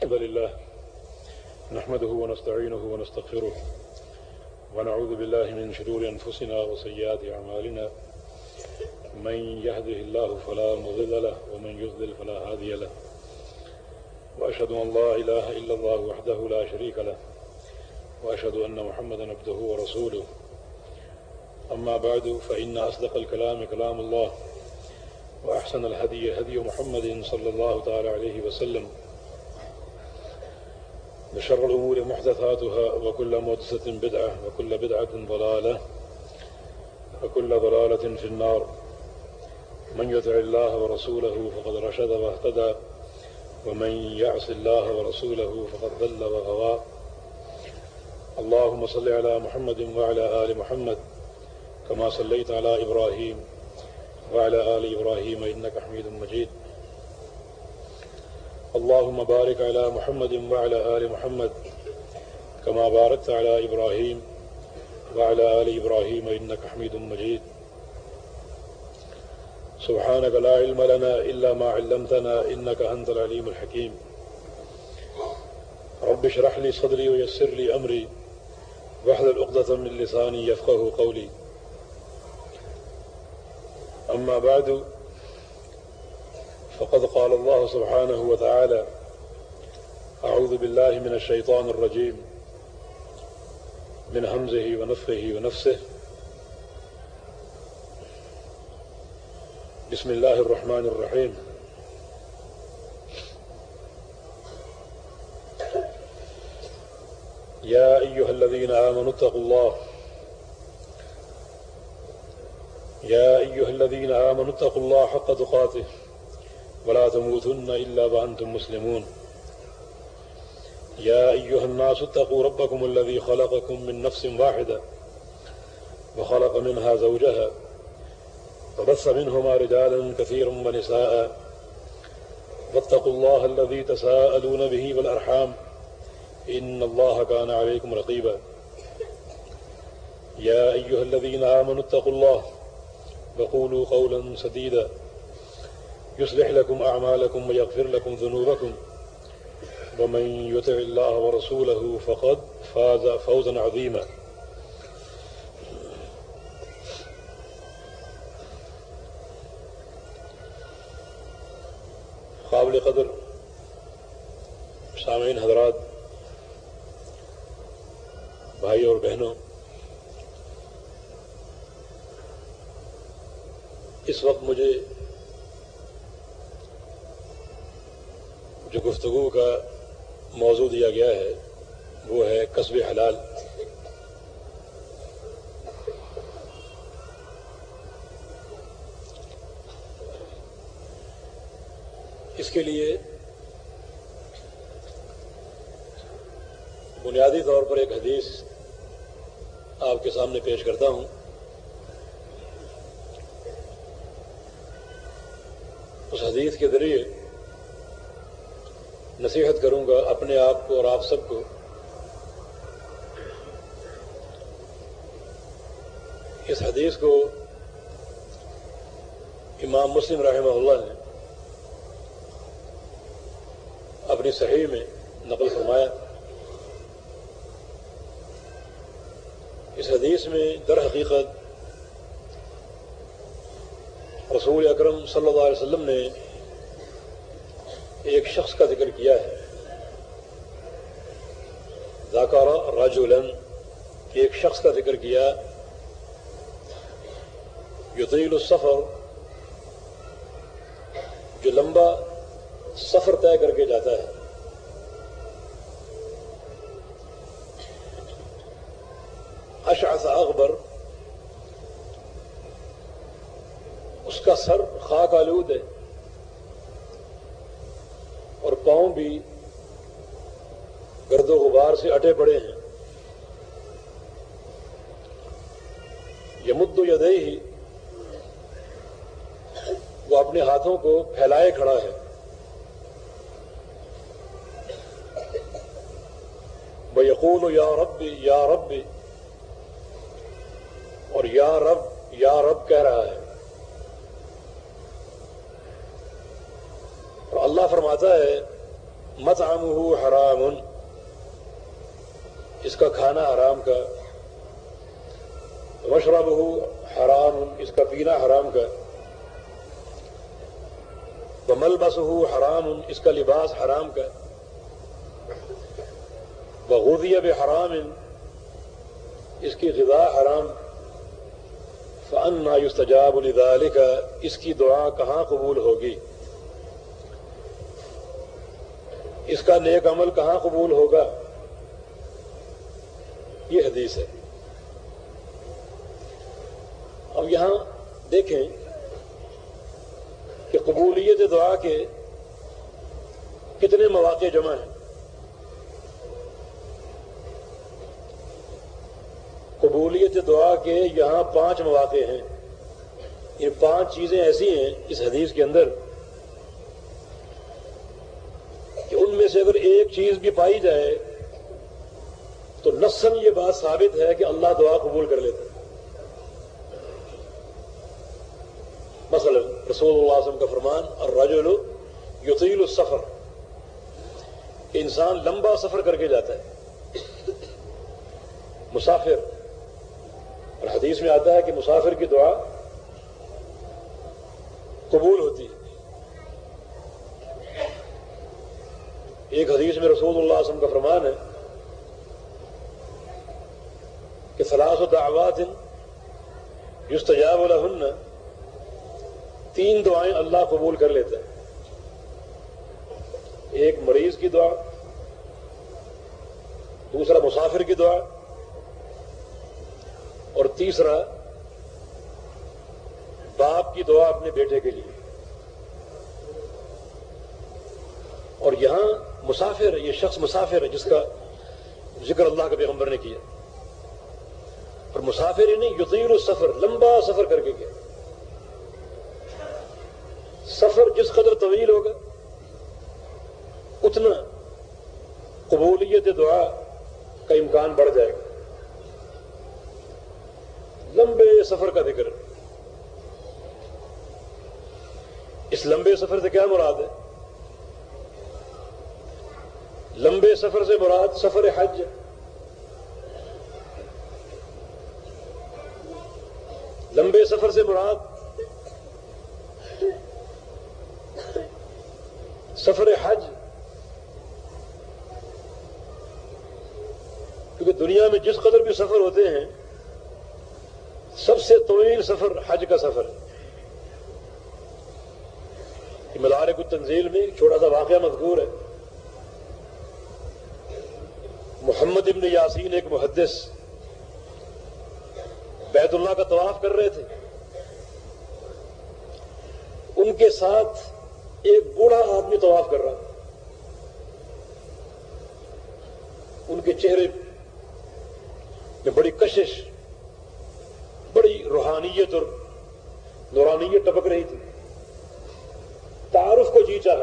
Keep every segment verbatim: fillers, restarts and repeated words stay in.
الحمد لله نحمده ونستعينه ونستغفره ونعوذ بالله من شرور أنفسنا وسيئات أعمالنا من يهده الله فلا مضل له ومن يضلل فلا هادي له وأشهد أن لا إله إلا الله وحده لا شريك له وأشهد أن محمدا عبده ورسوله أما بعد فإن أصدق الكلام كلام الله وأحسن الهدي هدي محمد صلى الله تعالى عليه وسلم وشر الأمور محدثاتها وكل محدثة بدعة وكل بدعة ضلالة وكل ضلالة في النار من يطع الله ورسوله فقد رشد واهتدى ومن يعص الله ورسوله فقد ضل وغوى اللهم صل على محمد وعلى آل محمد كما صليت على إبراهيم وعلى آل إبراهيم إنك حميد مجيد اللهم بارك على محمد وعلى آل محمد كما باركت على إبراهيم وعلى آل إبراهيم إنك حميد مجيد سبحانك لا علم لنا إلا ما علمتنا إنك أنت العليم الحكيم رب اشرح لي صدري ويسر لي أمري واحلل عقدة من لساني يفقهوا قولي أما بعد فقد قال الله سبحانه وتعالى أعوذ بالله من الشيطان الرجيم من همزه ونفخه ونفسه بسم الله الرحمن الرحيم يا أيها الذين آمنوا اتقوا الله يا أيها الذين آمنوا اتقوا الله حق تقاته ولا تموتن إلا وأنتم مسلمون يا أيها الناس اتقوا ربكم الذي خلقكم من نفس واحدة وخلق منها زوجها وبث منهما رجالا كثيرا ونساء واتقوا الله الذي تساءلون به والأرحام إن الله كان عليكم رقيبا يا أيها الذين آمنوا اتقوا الله وقولوا قولا سديدا يصلح لكم أعمالكم ويغفر لكم ذنوبكم ومن يطع الله ورسوله فقد فاز فوزا عظيما قابل قدر سامعین حضرات، بھائی اور بہنوں، اس وقت مجھے جو گفتگو کا موضوع دیا گیا ہے وہ ہے کسب حلال۔ اس کے لیے بنیادی طور پر ایک حدیث آپ کے سامنے پیش کرتا ہوں۔ اس حدیث کے ذریعے نصیحت کروں گا اپنے آپ کو اور آپ سب کو اس حدیث کو امام مسلم رحمہ اللہ نے اپنی صحیح میں نقل فرمایا۔ اس حدیث میں در حقیقت رسول اکرم صلی اللہ علیہ وسلم نے ایک شخص کا ذکر کیا ہے، ذکر رجلا، ایک شخص کا ذکر کیا، یطیل السفر، جو لمبا سفر طے کر کے جاتا ہے، اشعث اغبر، اس کا سر خاک آلود ہے اور پاؤں بھی گرد و غبار سے اٹے پڑے ہیں، یمد یدیہ، وہ اپنے ہاتھوں کو پھیلائے کھڑا ہے، وَيَقُولُ یا رب یا رب، اور یا رب یا رب کہہ رہا ہے۔ اور اللہ فرماتا ہے مطعمہ حرام، اس کا کھانا حرام کا، مشربہ حرام، اس کا پینا حرام کا، وملبسہ حرام، اس کا لباس حرام کا، وغذی بحرام، اس کی غذا حرام، فأنى يستجاب لذلك، اس کی دعا کہاں قبول ہوگی، اس کا نیک عمل کہاں قبول ہوگا؟ یہ حدیث ہے۔ اب یہاں دیکھیں کہ قبولیت دعا کے کتنے مواقع جمع ہیں۔ قبولیت دعا کے یہاں پانچ مواقع ہیں۔ یہ پانچ چیزیں ایسی ہیں اس حدیث کے اندر کہ ان میں سے اگر ایک چیز بھی پائی جائے تو نصاً یہ بات ثابت ہے کہ اللہ دعا قبول کر لیتا ہے۔ مثلا رسول اللہ صلی اللہ علیہ وسلم کا فرمان الرجل یطیل السفر، کہ انسان لمبا سفر کر کے جاتا ہے، مسافر، اور حدیث میں آتا ہے کہ مسافر کی دعا قبول ہوتی ہے۔ ایک حدیث میں رسول اللہ صلی اللہ علیہ وسلم کا فرمان ہے کہ ثلاث دعوات یستجاب لہن، تین دعائیں اللہ قبول کر لیتا ہے۔ ایک مریض کی دعا، دوسرا مسافر کی دعا، اور تیسرا باپ کی دعا اپنے بیٹے کے لیے۔ اور یہاں مسافر، یہ شخص مسافر ہے جس کا ذکر اللہ کے پیغمبر نے کیا، اور مسافر ہی نہیں، یطیل السفر، لمبا سفر کر کے گیا۔ سفر جس قدر طویل ہوگا اتنا قبولیت دعا کا امکان بڑھ جائے گا۔ لمبے سفر کا ذکر، اس لمبے سفر سے کیا مراد ہے؟ لمبے سفر سے مراد سفر حج، لمبے سفر سے مراد سفر حج، کیونکہ دنیا میں جس قدر بھی سفر ہوتے ہیں سب سے طویل سفر حج کا سفر ہے۔ مدارک التنزیل میں ایک چھوٹا سا واقعہ مذکور ہے۔ محمد ابن یاسین ایک محدث بیت اللہ کا طواف کر رہے تھے، ان کے ساتھ ایک بوڑھا آدمی طواف کر رہا، ان کے چہرے میں بڑی کشش، بڑی روحانیت اور نورانیت ٹپک رہی تھی۔ تعارف کو جی چاہا،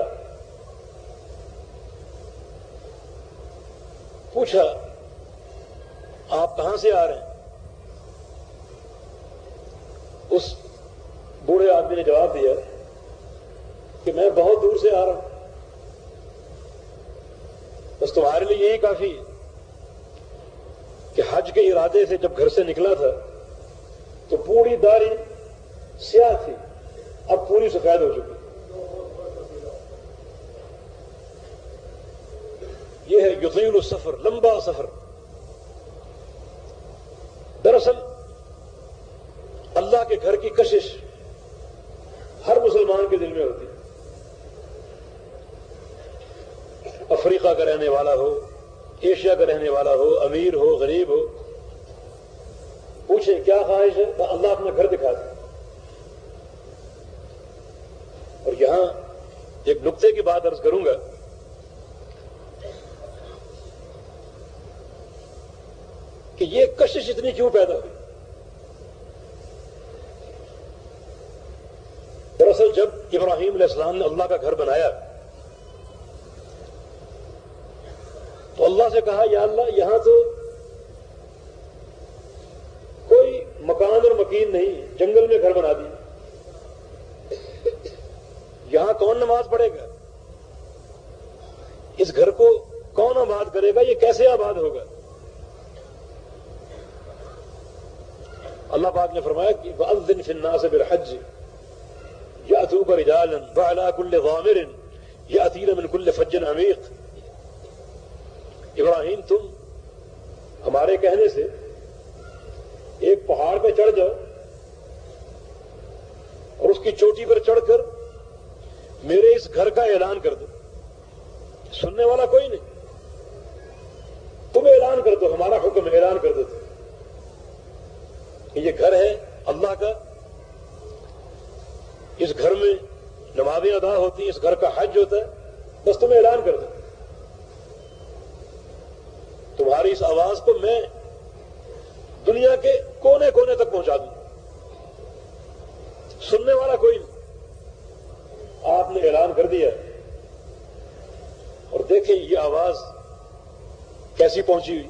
پوچھا آپ کہاں سے آ رہے ہیں؟ اس بوڑھے آدمی نے جواب دیا کہ میں بہت دور سے آ رہا ہوں، بس تمہارے لیے یہی کافی ہے کہ حج کے ارادے سے جب گھر سے نکلا تھا تو پوری داڑھی سیاہ تھی، اب پوری سفید ہو چکی۔ یہ ہے یطیل السفر، لمبا سفر۔ دراصل اللہ کے گھر کی کشش ہر مسلمان کے دل میں ہوتی ہے، افریقہ کا رہنے والا ہو، ایشیا کا رہنے والا ہو، امیر ہو، غریب ہو، پوچھیں کیا خواہش ہے، اللہ اپنا گھر دکھا دے۔ اور یہاں ایک نقطے کی بات عرض کروں گا کہ یہ کشش اتنی کیوں پیدا ہوئی؟ دراصل جب ابراہیم علیہ السلام نے اللہ کا گھر بنایا تو اللہ سے کہا یا اللہ یہاں تو کوئی مکان اور مکین نہیں، جنگل میں گھر بنا دیا، یہاں کون نماز پڑھے گا؟ اس گھر کو کون آباد کرے گا؟ یہ کیسے آباد ہوگا؟ اللہ پاک نے فرمایا کہ وَأَذِّنْ فِي النَّاسِ بِالْحَجِّ يَأْتُوكَ رِجَالًا وَعَلَىٰ كُلِّ ضَامِرٍ يَأْتِينَ مِنْ كُلِّ فَجٍّ عَمِيقٍ۔ ابراہیم تم ہمارے کہنے سے ایک پہاڑ پہ چڑھ جاؤ اور اس کی چوٹی پر چڑھ کر میرے اس گھر کا اعلان کر دو۔ سننے والا کوئی نہیں، تم اعلان کر دو، ہمارا حکم اعلان کر دو کہ یہ گھر ہے اللہ کا، اس گھر میں نمازیں ادا ہوتی ہیں، اس گھر کا حج ہوتا ہے، بس تم اعلان کر دو۔ تمہاری اس آواز کو میں دنیا کے کونے کونے تک پہنچا دوں، سننے والا کوئی نہیں، آپ نے اعلان کر دیا۔ اور دیکھیں یہ آواز کیسی پہنچی ہوئی،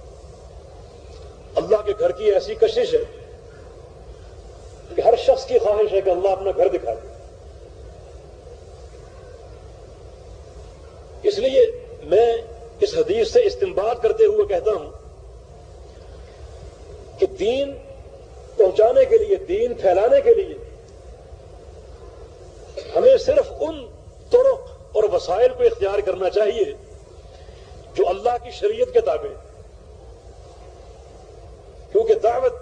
اللہ کے گھر کی ایسی کشش ہے کہ ہر شخص کی خواہش ہے کہ اللہ اپنا گھر دکھا دے۔ اس لیے میں اس حدیث سے استنباط کرتے ہوئے کہتا ہوں کہ دین پہنچانے کے لیے، دین پھیلانے کے لیے ہمیں صرف ان طرق اور وسائل کو اختیار کرنا چاہیے جو اللہ کی شریعت کے تابع ہیں، کیونکہ دعوت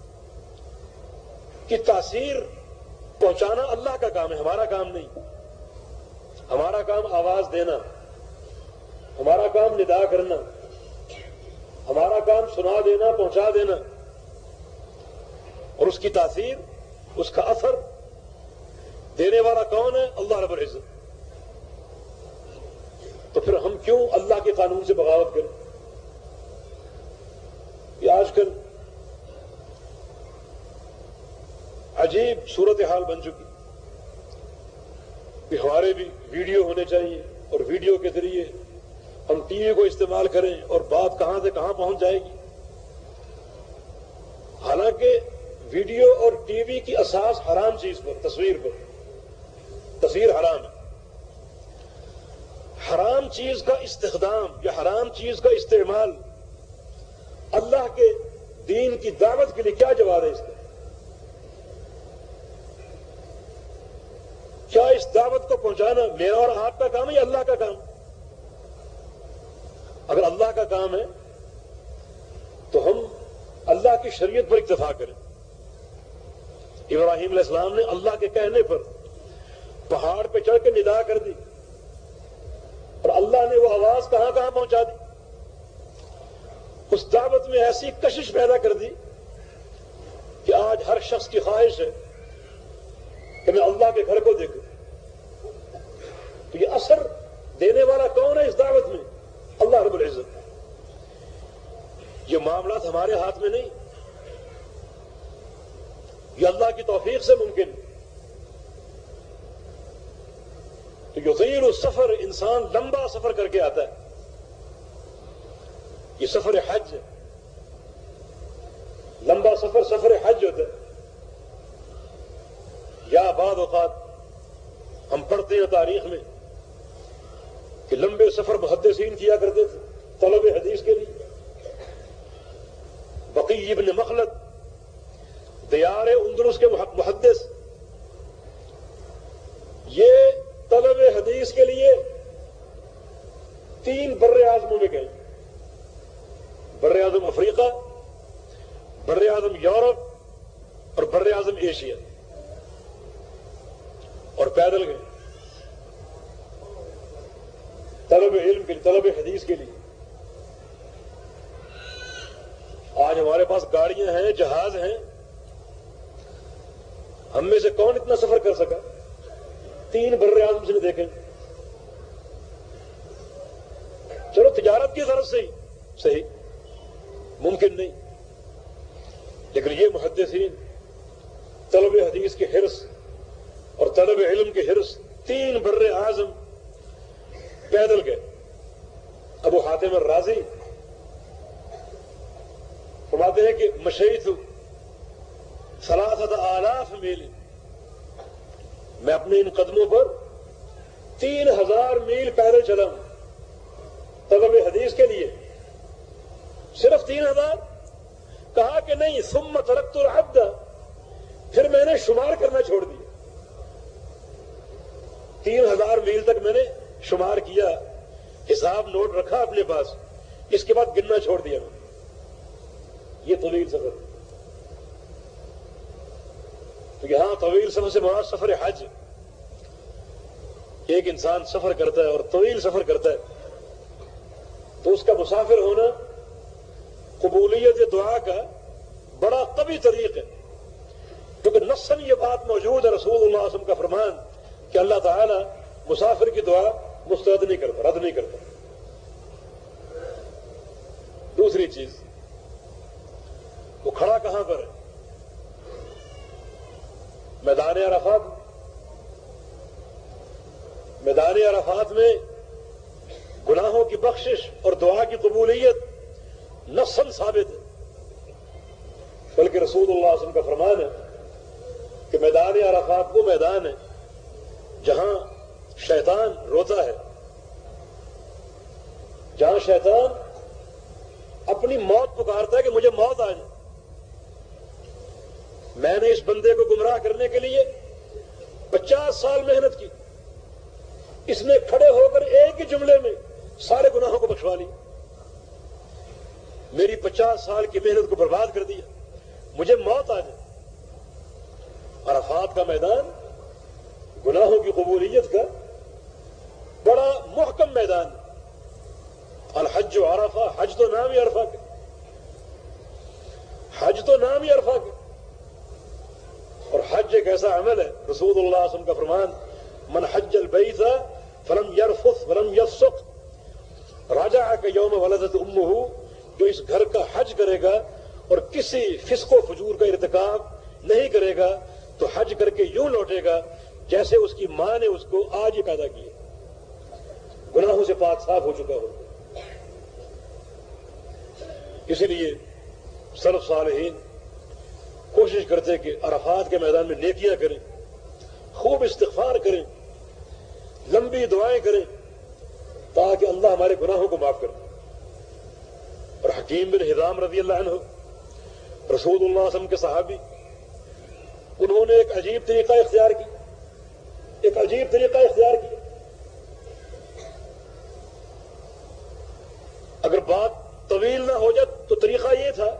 کی تاثیر پہنچانا اللہ کا کام ہے، ہمارا کام نہیں۔ ہمارا کام آواز دینا، ہمارا کام ندا کرنا، ہمارا کام سنا دینا، پہنچا دینا، اور اس کی تاثیر، اس کا اثر دینے والا کون ہے؟ اللہ رب العزت۔ تو پھر ہم کیوں اللہ کے قانون سے بغاوت کریں؟ یہ آج کل عجیب صورتحال بن چکی کہ ہمارے بھی ویڈیو ہونے چاہیے، اور ویڈیو کے ذریعے ہم ٹی وی کو استعمال کریں اور بات کہاں سے کہاں پہنچ جائے گی۔ حالانکہ ویڈیو اور ٹی وی کی اساس حرام چیز پر، تصویر پر، تصویر حرام ہے۔ حرام چیز کا استخدام یا حرام چیز کا استعمال اللہ کے دین کی دعوت کے لیے کیا جواب ہے اس کا؟ کیا اس دعوت کو پہنچانا میرا اور آپ کا کام ہے یا اللہ کا کام؟ اگر اللہ کا کام ہے تو ہم اللہ کی شریعت پر اکتفا کریں۔ ابراہیم علیہ السلام نے اللہ کے کہنے پر پہاڑ پہ چڑھ کے ندا کر دی، اور اللہ نے وہ آواز کہاں کہاں پہنچا دی، اس دعوت میں ایسی کشش پیدا کر دی کہ آج ہر شخص کی خواہش ہے کہ میں اللہ کے گھر کو دیکھوں۔ تو یہ اثر دینے والا کون ہے اس دعوت میں؟ اللہ رب العزت۔ یہ معاملات ہمارے ہاتھ میں نہیں، یہ اللہ کی توفیق سے ممکن۔ تو یطیل السفر، انسان لمبا سفر کر کے آتا ہے، یہ سفر حج ہے، لمبا سفر سفر حج ہوتا ہے۔ یا بعض اوقات ہم پڑھتے ہیں تاریخ میں کہ لمبے سفر محدثین کیا کرتے تھے طلب حدیث کے لیے۔ بقی ابن مخلد دیار اندلس کے محدث، یہ طلب حدیث کے لیے تین بر اعظموں میں گئے، بر اعظم افریقہ، بر اعظم یورپ اور بر اعظم ایشیا، اور پیدل گئے طلب علم کے لیے، طلب حدیث کے لیے۔ آج ہمارے پاس گاڑیاں ہیں، جہاز ہیں، ہم میں سے کون اتنا سفر کر سکا؟ تین بر اعظم سے دیکھیں۔ چلو تجارت کی غرض سے ہی صحیح، ممکن نہیں، لیکن یہ محدثین طلب حدیث کے حرص اور طلب علم کے حرص، تین بر اعظم پیدل گئے۔ ابو حاتم الرازی فرماتے ہیں کہ مشیت ثلاثۃ آلاف میل، میں اپنے ان قدموں پر تین ہزار میل پیدل چلا ہوں۔ حدیث کے لیے صرف تین ہزار؟ کہا کہ نہیں، ثم ترکت العبد، پھر میں نے شمار کرنا چھوڑ دیا، تین ہزار میل تک میں نے شمار کیا، حساب نوٹ رکھا اپنے پاس، اس کے بعد گننا چھوڑ دیا میں. یہ طویل سفر. تو یہاں طویل سفر سے مراد سفر حج. ایک انسان سفر کرتا ہے اور طویل سفر کرتا ہے تو اس کا مسافر ہونا قبولیت دعا کا بڑا قوی طریق ہے، کیونکہ نصاً یہ بات موجود ہے، رسول اللہ صلی اللہ علیہ وسلم کا فرمان کہ اللہ تعالیٰ مسافر کی دعا مسترد نہیں کرتا، رد نہیں کرتا. دوسری چیز، وہ کھڑا کہاں پر ہے؟ میدان عرفات. میدان عرفات میں گناہوں کی بخشش اور دعا کی قبولیت نصاً ثابت ہے، بلکہ رسول اللہ صلی اللہ علیہ وسلم کا فرمان ہے کہ میدان عرفات وہ میدان ہے جہاں شیطان روتا ہے، جہاں شیطان اپنی موت پکارتا ہے کہ مجھے موت آ جائے. میں نے اس بندے کو گمراہ کرنے کے لیے پچاس سال محنت کی، اس نے کھڑے ہو کر ایک ہی جملے میں سارے گناہوں کو بخشوا لی، میری پچاس سال کی محنت کو برباد کر دیا، مجھے موت آ جائے. عرفات کا میدان گناہوں کی قبولیت کا بڑا محکم میدان. الحج عرفہ، حج تو نام ہی عرفہ کے، حج تو نام ہی عرفہ کے. اور حج ایک ایسا عمل ہے، رسول اللہ صلی اللہ علیہ وسلم کا فرمان، من حج البیت فلم یرفث ولم یفسق رجع کیوم ولدت امہ، جو اس گھر کا حج کرے گا اور کسی فسق و فجور کا ارتکاب نہیں کرے گا تو حج کر کے یوں لوٹے گا جیسے اس کی ماں نے اس کو آج ہی پیدا کیا، گناہوں سے پاک صاف ہو چکا ہو. اسی لیے سلف صالحین کوشش کرتے کہ عرفات کے میدان میں نیکیاں کریں، خوب استغفار کریں، لمبی دعائیں کریں تاکہ اللہ ہمارے گناہوں کو معاف کرے. اور حکیم بن حزام رضی اللہ عنہ رسول اللہ صلی اللہ علیہ وسلم کے صحابی، انہوں نے ایک عجیب طریقہ اختیار کی ایک عجیب طریقہ اختیار کیا. اگر بات طویل نہ ہو جائے تو طریقہ یہ تھا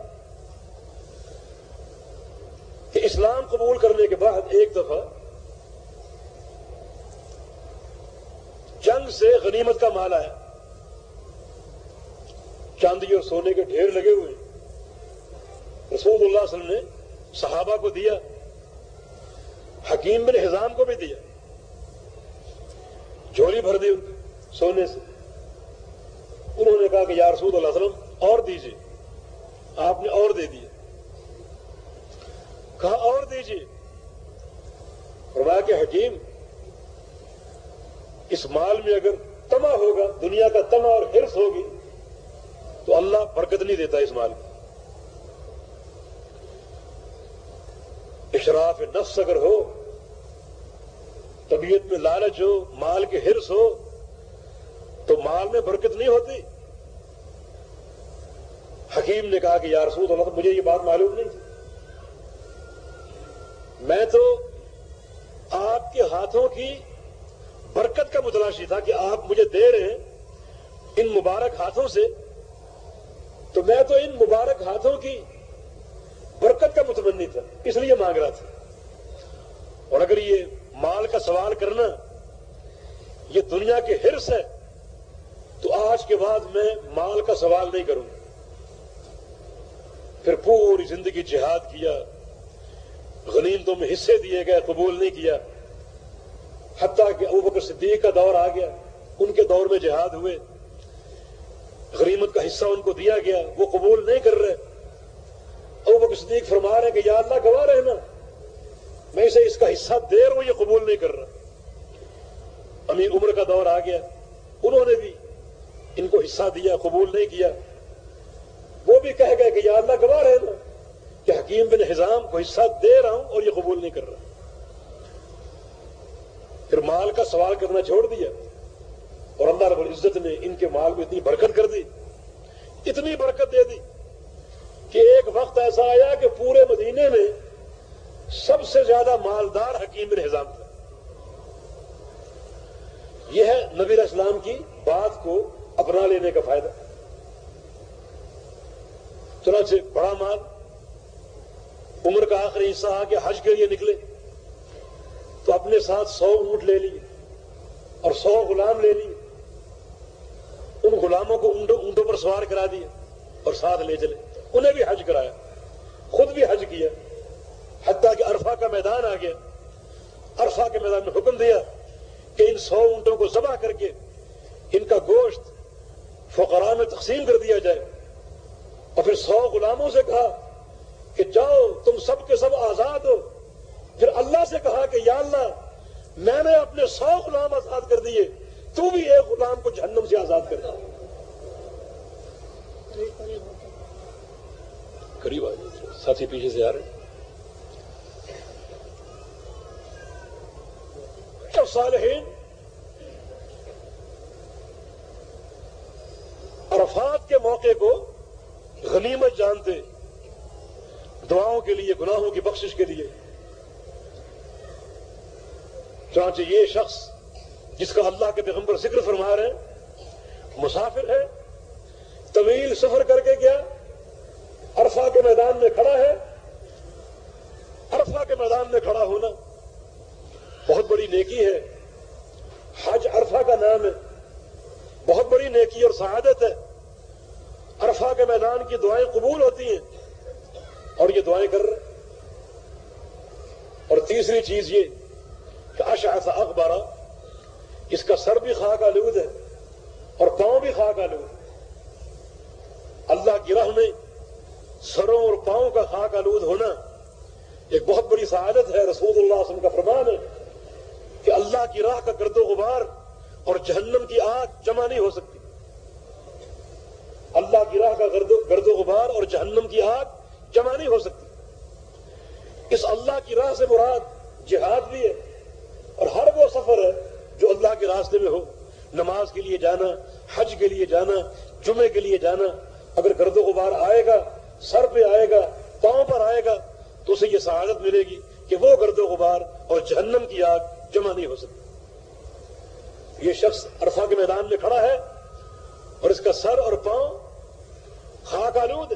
کہ اسلام قبول کرنے کے بعد ایک دفعہ جنگ سے غنیمت کا مال آیا، چاندی اور سونے کے ڈھیر لگے ہوئے، رسول اللہ صلی اللہ علیہ وسلم نے صحابہ کو دیا، حکیم بن حزام کو بھی دیا، جھولی بھر دی ان کی سونے سے. انہوں نے کہا کہ یا رسول اللہ صلی اللہ علیہ وسلم اور دیجیے، آپ نے اور دے دیا. کہا اور دیجیے، فرمایا کہ حکیم اس مال میں اگر طمع ہوگا، دنیا کا طمع اور حرص ہوگی تو اللہ برکت نہیں دیتا اس مال میں. اشراف نفس اگر ہو، طبیعت میں لالچ ہو، مال کے حرص ہو تو مال میں برکت نہیں ہوتی. حکیم نے کہا کہ یا رسول اللہ مجھے یہ بات معلوم نہیں تھی، میں تو آپ کے ہاتھوں کی برکت کا متلاشی تھا کہ آپ مجھے دے رہے ہیں ان مبارک ہاتھوں سے، تو میں تو ان مبارک ہاتھوں کی برکت کا متمنی تھا، اس لیے مانگ رہا تھا. اور اگر یہ مال کا سوال کرنا یہ دنیا کے حرص ہے تو آج کے بعد میں مال کا سوال نہیں کروں. پھر پوری زندگی جہاد کیا، غنیمتوں میں حصے دیے گئے، قبول نہیں کیا، حتیٰ کہ ابوبکر صدیق کا دور آ گیا، ان کے دور میں جہاد ہوئے، غنیمت کا حصہ ان کو دیا گیا، وہ قبول نہیں کر رہے. ابوبکر صدیق فرما رہے ہیں کہ یا اللہ گواہ رہنا، میں اسے اس کا حصہ دے رہا ہوں، یہ قبول نہیں کر رہا. امیر عمر کا دور آ گیا، انہوں نے بھی ان کو حصہ دیا، قبول نہیں کیا. وہ بھی کہہ گئے کہ یا اللہ گواہ رہنا کہ حکیم بن حزام کو حصہ دے رہا ہوں اور یہ قبول نہیں کر رہا. پھر مال کا سوال کرنا چھوڑ دیا. اور اللہ رب العزت نے ان کے مال میں اتنی برکت کر دی، اتنی برکت دے دی کہ ایک وقت ایسا آیا کہ پورے مدینے میں سب سے زیادہ مالدار حکیم بن حزام تھا۔ یہ ہے نبی علیہ السلام کی بات کو اپنا لینے کا فائدہ۔ چنانچہ بڑا مال، عمر کا آخری حصہ آ کے حج کے لیے نکلے تو اپنے ساتھ سو اونٹ لے لیے اور سو غلام لے لیے، ان غلاموں کو اونٹوں اونٹوں پر سوار کرا دیا اور ساتھ لے چلے، انہیں بھی حج کرایا، خود بھی حج کیا، حتیٰ کہ عرفہ کا میدان آ گیا۔ عرفہ کے میدان میں حکم دیا کہ ان سو اونٹوں کو ذبح کر کے ان کا گوشت فقراء میں تقسیم کر دیا جائے، اور پھر سو غلاموں سے کہا کہ جاؤ تم سب کے سب آزاد ہو۔ پھر اللہ سے کہا کہ یا اللہ میں نے اپنے سو غلام آزاد کر دیے، تو بھی ایک غلام کو جہنم سے آزاد کر دیا۔ قریب آ جائے، ساتھی پیچھے سے آ رہے۔ صالحین عرفات کے موقع کو غنیمت جانتے، دعاؤں کے لیے، گناہوں کی بخشش کے لیے۔ چنانچہ یہ شخص جس کا اللہ کے پیغمبر ذکر فرما رہے ہیں، مسافر ہے، طویل سفر کر کے گیا، عرفہ کے میدان میں کھڑا ہے۔ عرفہ کے میدان میں کھڑا ہونا بہت بڑی نیکی ہے، حج عرفہ کا نام ہے، بہت بڑی نیکی اور سعادت ہے۔ عرفہ کے میدان کی دعائیں قبول ہوتی ہیں اور یہ دعائیں کر رہے۔ اور تیسری چیز یہ کہ اشعث اغبر، اس کا سر بھی خاک آلود ہے اور پاؤں بھی خاک آلود ہے۔ اللہ کی راہ میں سروں اور پاؤں کا خاک آلود ہونا ایک بہت بڑی سعادت ہے۔ رسول اللہ صلی اللہ علیہ وسلم کا فرمان ہے کہ اللہ کی راہ کا گرد و غبار اور جہنم کی آگ جمع نہیں ہو سکتی۔ اللہ کی راہ کا گرد گرد و غبار اور جہنم کی آگ جمع نہیں ہو سکتی۔ اس اللہ کی راہ سے مراد جہاد بھی ہے، اور ہر وہ سفر ہے جو اللہ کے راستے میں ہو، نماز کے لیے جانا، حج کے لیے جانا، جمعے کے لیے جانا۔ اگر گرد و غبار آئے گا، سر پہ آئے گا، پاؤں پر آئے گا، تو اسے یہ سعادت ملے گی کہ وہ گرد و غبار اور جہنم کی آگ جمع نہیں ہو سکتی۔ یہ شخص عرفہ کے میدان میں کھڑا ہے اور اس کا سر اور پاؤں خاک آلود ہے،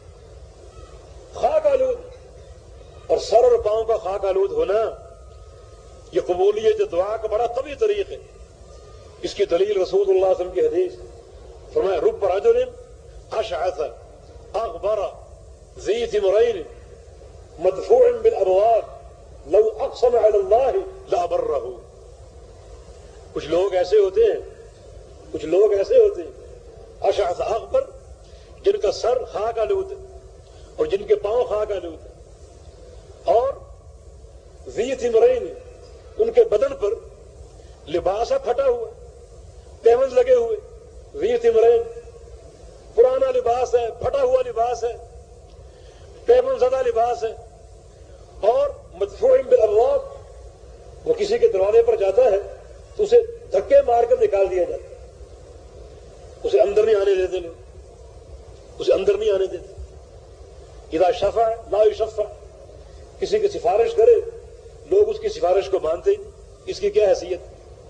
خاک آلود، اور سر اور پاؤں کا خاک آلود ہونا یہ قبولیت دعا کا بڑا قوی طریق ہے۔ اس کی دلیل رسول اللہ صلی اللہ علیہ وسلم کی حدیث فرمایا رب رجل اشعث اغبر ذی ثمرین مدفوع بالابواب لو اقسم علی اللہ لابرہ۔ کچھ لوگ ایسے ہوتے ہیں، کچھ لوگ ایسے ہوتے ہیں اشعث اغبر، جن کا سر خاک آلود ہے اور جن کے پاؤں خاک آلود ہے، اور ذی ثمرین، ان کے بدن پر لباس پھٹا ہوا، پیوند لگے ہوئے، ذی ثمرین، پرانا لباس ہے، پھٹا ہوا لباس ہے، پیوند زدہ لباس ہے، اور مدفوع بالابواب، وہ کسی کے دروازے پر جاتا ہے تو اسے دھکے مار کر نکال دیا جاتا ہے، اسے اندر نہیں آنے دیتے لوگ، اسے اندر نہیں آنے دیتے۔ اذا شفع لا یشفع، کسی کی سفارش کرے لوگ اس کی سفارش کو مانتے ہیں، اس کی کیا حیثیت؟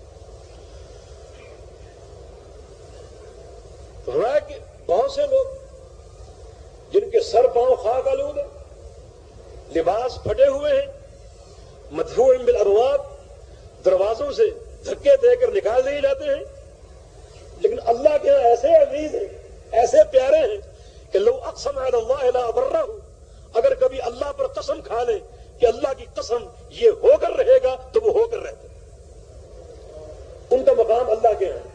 رہا کہ بہت سے لوگ جن کے سر پاؤں خاک آلود ہیں، لباس پھٹے ہوئے ہیں، مدفوع بالابواب، دروازوں سے دھکے دے کر نکال دیے جاتے ہیں، لیکن اللہ کے یہاں ایسے عزیز ہیں، ایسے پیارے ہیں کہ لو اقسم علی اللہ لابرہ، اگر کبھی اللہ پر قسم کھا لے کہ اللہ کی قسم یہ ہو کر رہے گا تو وہ ہو کر رہتا ہے۔ ان کا مقام اللہ کے یہاں،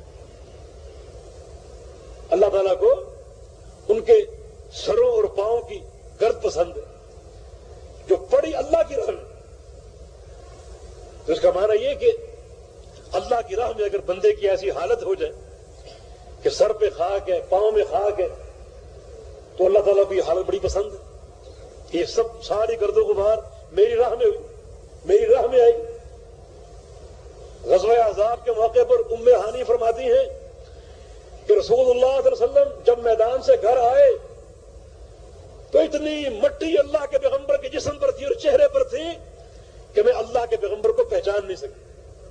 اللہ تعالیٰ کو ان کے سروں اور پاؤں کی گرد پسند ہے جو پڑی اللہ کی راہ میں۔ تو اس کا معنی یہ کہ اللہ کی راہ میں اگر بندے کی ایسی حالت ہو جائے کہ سر پہ خاک ہے، پاؤں میں خاک ہے، تو اللہ تعالیٰ کو یہ حالت بڑی پسند ہے۔ یہ سب ساری گرد و غبار میری راہ میں ہوئی، میری راہ میں آئی، غزوہ احزاب کے موقع پر ام ہانی فرماتی ہیں کہ رسول اللہ صلی اللہ علیہ وسلم جب میدان سے گھر آئے تو اتنی مٹی اللہ کے پیغمبر کے جسم پر تھی اور چہرے پر تھی کہ میں اللہ کے پیغمبر کو پہچان نہیں سکی.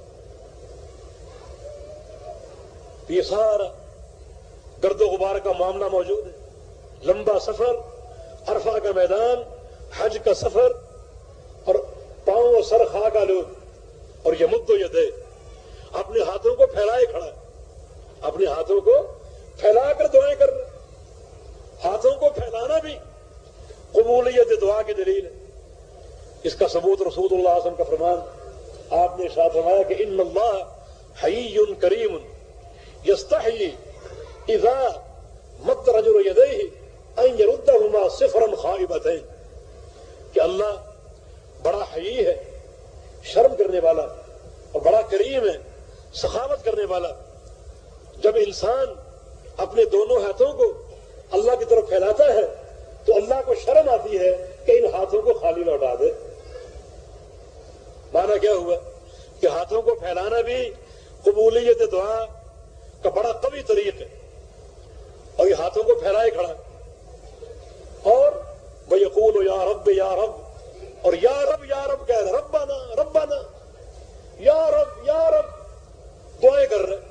یہ سارا گرد و غبار کا معاملہ موجود ہے. لمبا سفر، عرفہ کا میدان، حج کا سفر، اور پاؤں و سر خاک آلود، اور یہ مد و یدے اپنے ہاتھوں کو پھیلائے کھڑا، اپنے ہاتھوں کو پھیلا کر دعائیں کر رہے. ہاتھوں کو پھیلانا بھی قبولیت دعا کی دلیل ہے. اس کا ثبوت رسول اللہ صلی اللہ علیہ وسلم کا فرمان، آپ نے ارشاد فرمایا کہ ان اللہ حی کریم یستحیی اذا مد رجل یدیہ ان یردہما صفرا خائبتین، کہ اللہ بڑا حی ہے، شرم کرنے والا، اور بڑا کریم ہے، سخاوت کرنے والا. جب انسان اپنے دونوں ہاتھوں کو اللہ کی طرف پھیلاتا ہے تو اللہ کو شرم آتی ہے کہ ان ہاتھوں کو خالی لوٹا دے. مانا کیا ہوا کہ ہاتھوں کو پھیلانا بھی قبولیت دعا کا بڑا قوی طریق ہے. اور یہ ہاتھوں کو پھیلائے کھڑا، اور وہ یقول یا رب یا رب، اور یا رب یا رب کہہ رہے، ربنا ربنا، یا رب یا رب دعائیں کر رہے.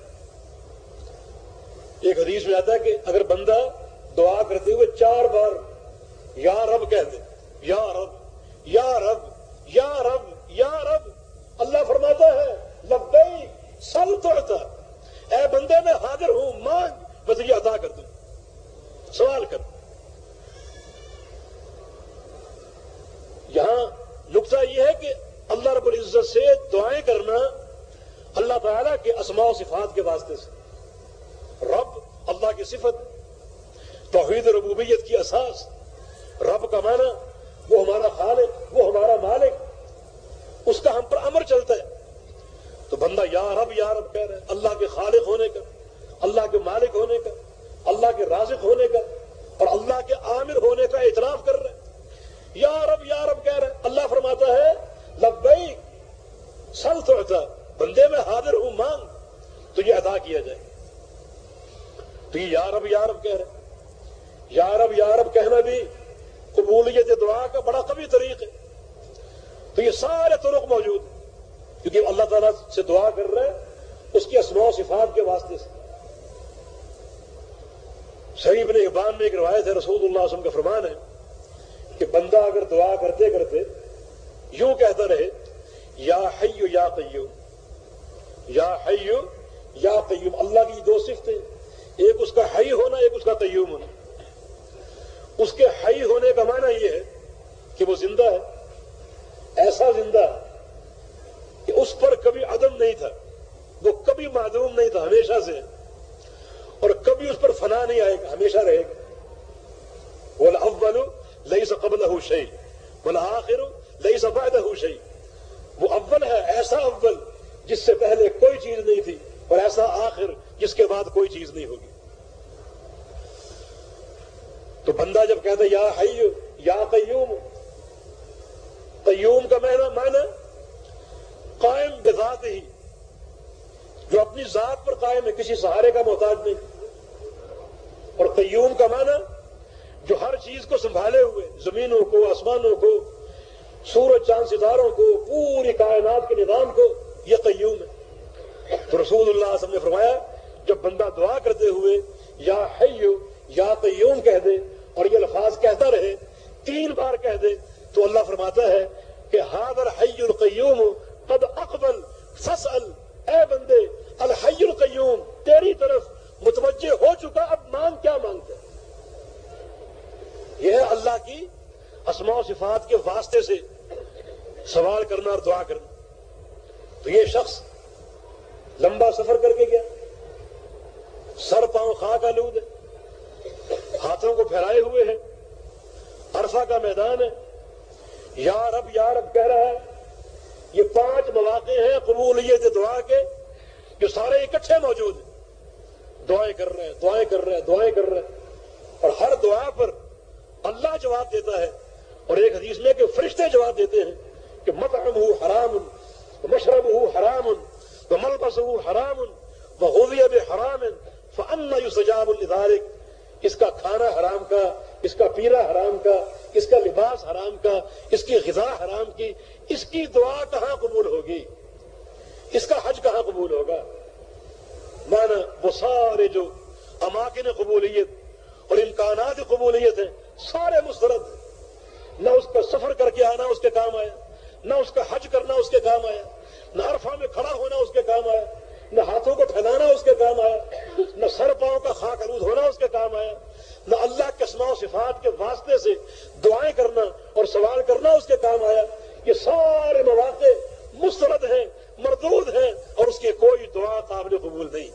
ایک حدیث میں آتا ہے کہ اگر بندہ دعا کرتے ہوئے چار بار یا رب کہہ دے، یا رب یا رب یا رب یا رب، اللہ فرماتا ہے لبیک سل تعطی، اے بندے میں حاضر ہوں، مانگ میں تجھے عطا کر دوں، سوال کر. یہاں نقطہ یہ ہے کہ اللہ رب العزت سے دعائیں کرنا اللہ تعالیٰ کے اسماء و صفات کے واسطے سے. رب اللہ کی صفت، توحید ربوبیت کی اساس. رب کا معنی وہ ہمارا خالق، وہ ہمارا مالک، اس کا ہم پر امر چلتا ہے. تو بندہ یا رب یا رب کہہ رہا ہے، اللہ کے خالق ہونے کا، اللہ کے مالک ہونے کا، اللہ کے رازق ہونے کا، اور اللہ کے عامر ہونے کا اعتراف کر رہا ہے. یا رب یا رب کہہ رہا ہے. اللہ فرماتا ہے لبیک سل تعطی، بندے میں حاضر ہوں، مانگ تو یہ عطا کیا جائے. تو یہ یا رب یا رب کہہ رہے. یا رب یا رب کہنا بھی قبولیت دعا کا بڑا قوی طریق ہے. تو یہ سارے طرق موجود ہیں کیونکہ اللہ تعالیٰ سے دعا کر رہے ہیں اس کی اسماء و صفات کے واسطے سے. صحیح ابن حبان میں ایک روایت ہے، رسول اللہ صلی اللہ علیہ وسلم کا فرمان ہے کہ بندہ اگر دعا کرتے کرتے یوں کہتا رہے یا حی یا قیوم، یا حی یا قیوم، اللہ کی دو صفتیں، ایک اس کا حی ہونا، ایک اس کا قیوم ہونا. اس کے حی ہونے کا معنی یہ ہے کہ وہ زندہ ہے، ایسا زندہ کہ اس پر کبھی عدم نہیں تھا، وہ کبھی معدوم نہیں تھا، ہمیشہ سے، اور کبھی اس پر فنا نہیں آئے گا، ہمیشہ رہے گا. والاول لیس قبلہ شیء والآخر لیس بعدہ شیء، وہ اول ہے، ایسا اول جس سے پہلے کوئی چیز نہیں تھی، اور ایسا آخر جس کے بعد کوئی چیز نہیں ہوگی. تو بندہ جب کہتا ہے یا حی یا قیوم، قیوم کا معنی معنی قائم بذات ہی، جو اپنی ذات پر قائم ہے، کسی سہارے کا محتاج نہیں. اور قیوم کا معنی جو ہر چیز کو سنبھالے ہوئے، زمینوں کو، آسمانوں کو، سورج چاند ستاروں کو، پوری کائنات کے نظام کو، یہ قیوم ہے. تو رسول اللہ صلی اللہ علیہ وسلم نے فرمایا جب بندہ دعا کرتے ہوئے یا حی یا قیوم کہہ دے اور یہ الفاظ کہتا رہے، تین بار کہہ دے، تو اللہ فرماتا ہے کہ حاضر حی القیوم قد اقبل فاسأل، اے بندے الحی القیوم تیری طرف متوجہ ہو چکا، اب مانگ کیا مانگتا ہے. یہ ہے اللہ کی اسماء و صفات کے واسطے سے سوال کرنا اور دعا کرنا. تو یہ شخص لمبا سفر کر کے گیا، سر پاؤں خاک آلود ہے، ہاتھوں کو پھیلائے ہوئے ہیں، عرفہ کا میدان ہے، یا رب یا رب کہہ رہا ہے. یہ پانچ مواقع ہیں قبولیت دعا کے جو سارے اکٹھے موجود ہیں. دعائیں کر رہے ہیں، دعائیں کر رہے ہیں، دعائیں کر رہے ہیں، اور ہر دعا پر اللہ جواب دیتا ہے. اور ایک حدیث میں کہ فرشتے جواب دیتے ہیں کہ مطعمہ حرام مشربہ حرام وملبسہ حرام وغذی بحرام فأنی یستجاب لذلک، اس کا کھانا حرام کا، اس کا پینا حرام کا، اس کا لباس حرام کا، اس کی غذا حرام کی، اس کی دعا کہاں قبول ہوگی، اس کا حج کہاں قبول ہوگا؟ مانا وہ سارے جو اماکن قبولیت اور امکانات قبولیت ہیں سارے مسترد ہیں۔ نہ اس کا سفر کر کے آنا اس کے کام آیا، نہ اس کا حج کرنا اس کے کام آیا، نہ عرفہ میں کھڑا ہونا اس کے کام آیا، نہ ہاتھوں کو پھیلانا اس کے کام آیا، نہ سر پاؤں کا خاک آلود ہونا اس کے کام آیا، نہ اللہ کے اسماء و صفات کے واسطے سے دعائیں کرنا اور سوال کرنا اس کے کام آیا۔ یہ سارے مواقع مسترد ہیں، مردود ہیں، اور اس کی کوئی دعا قابل قبول نہیں۔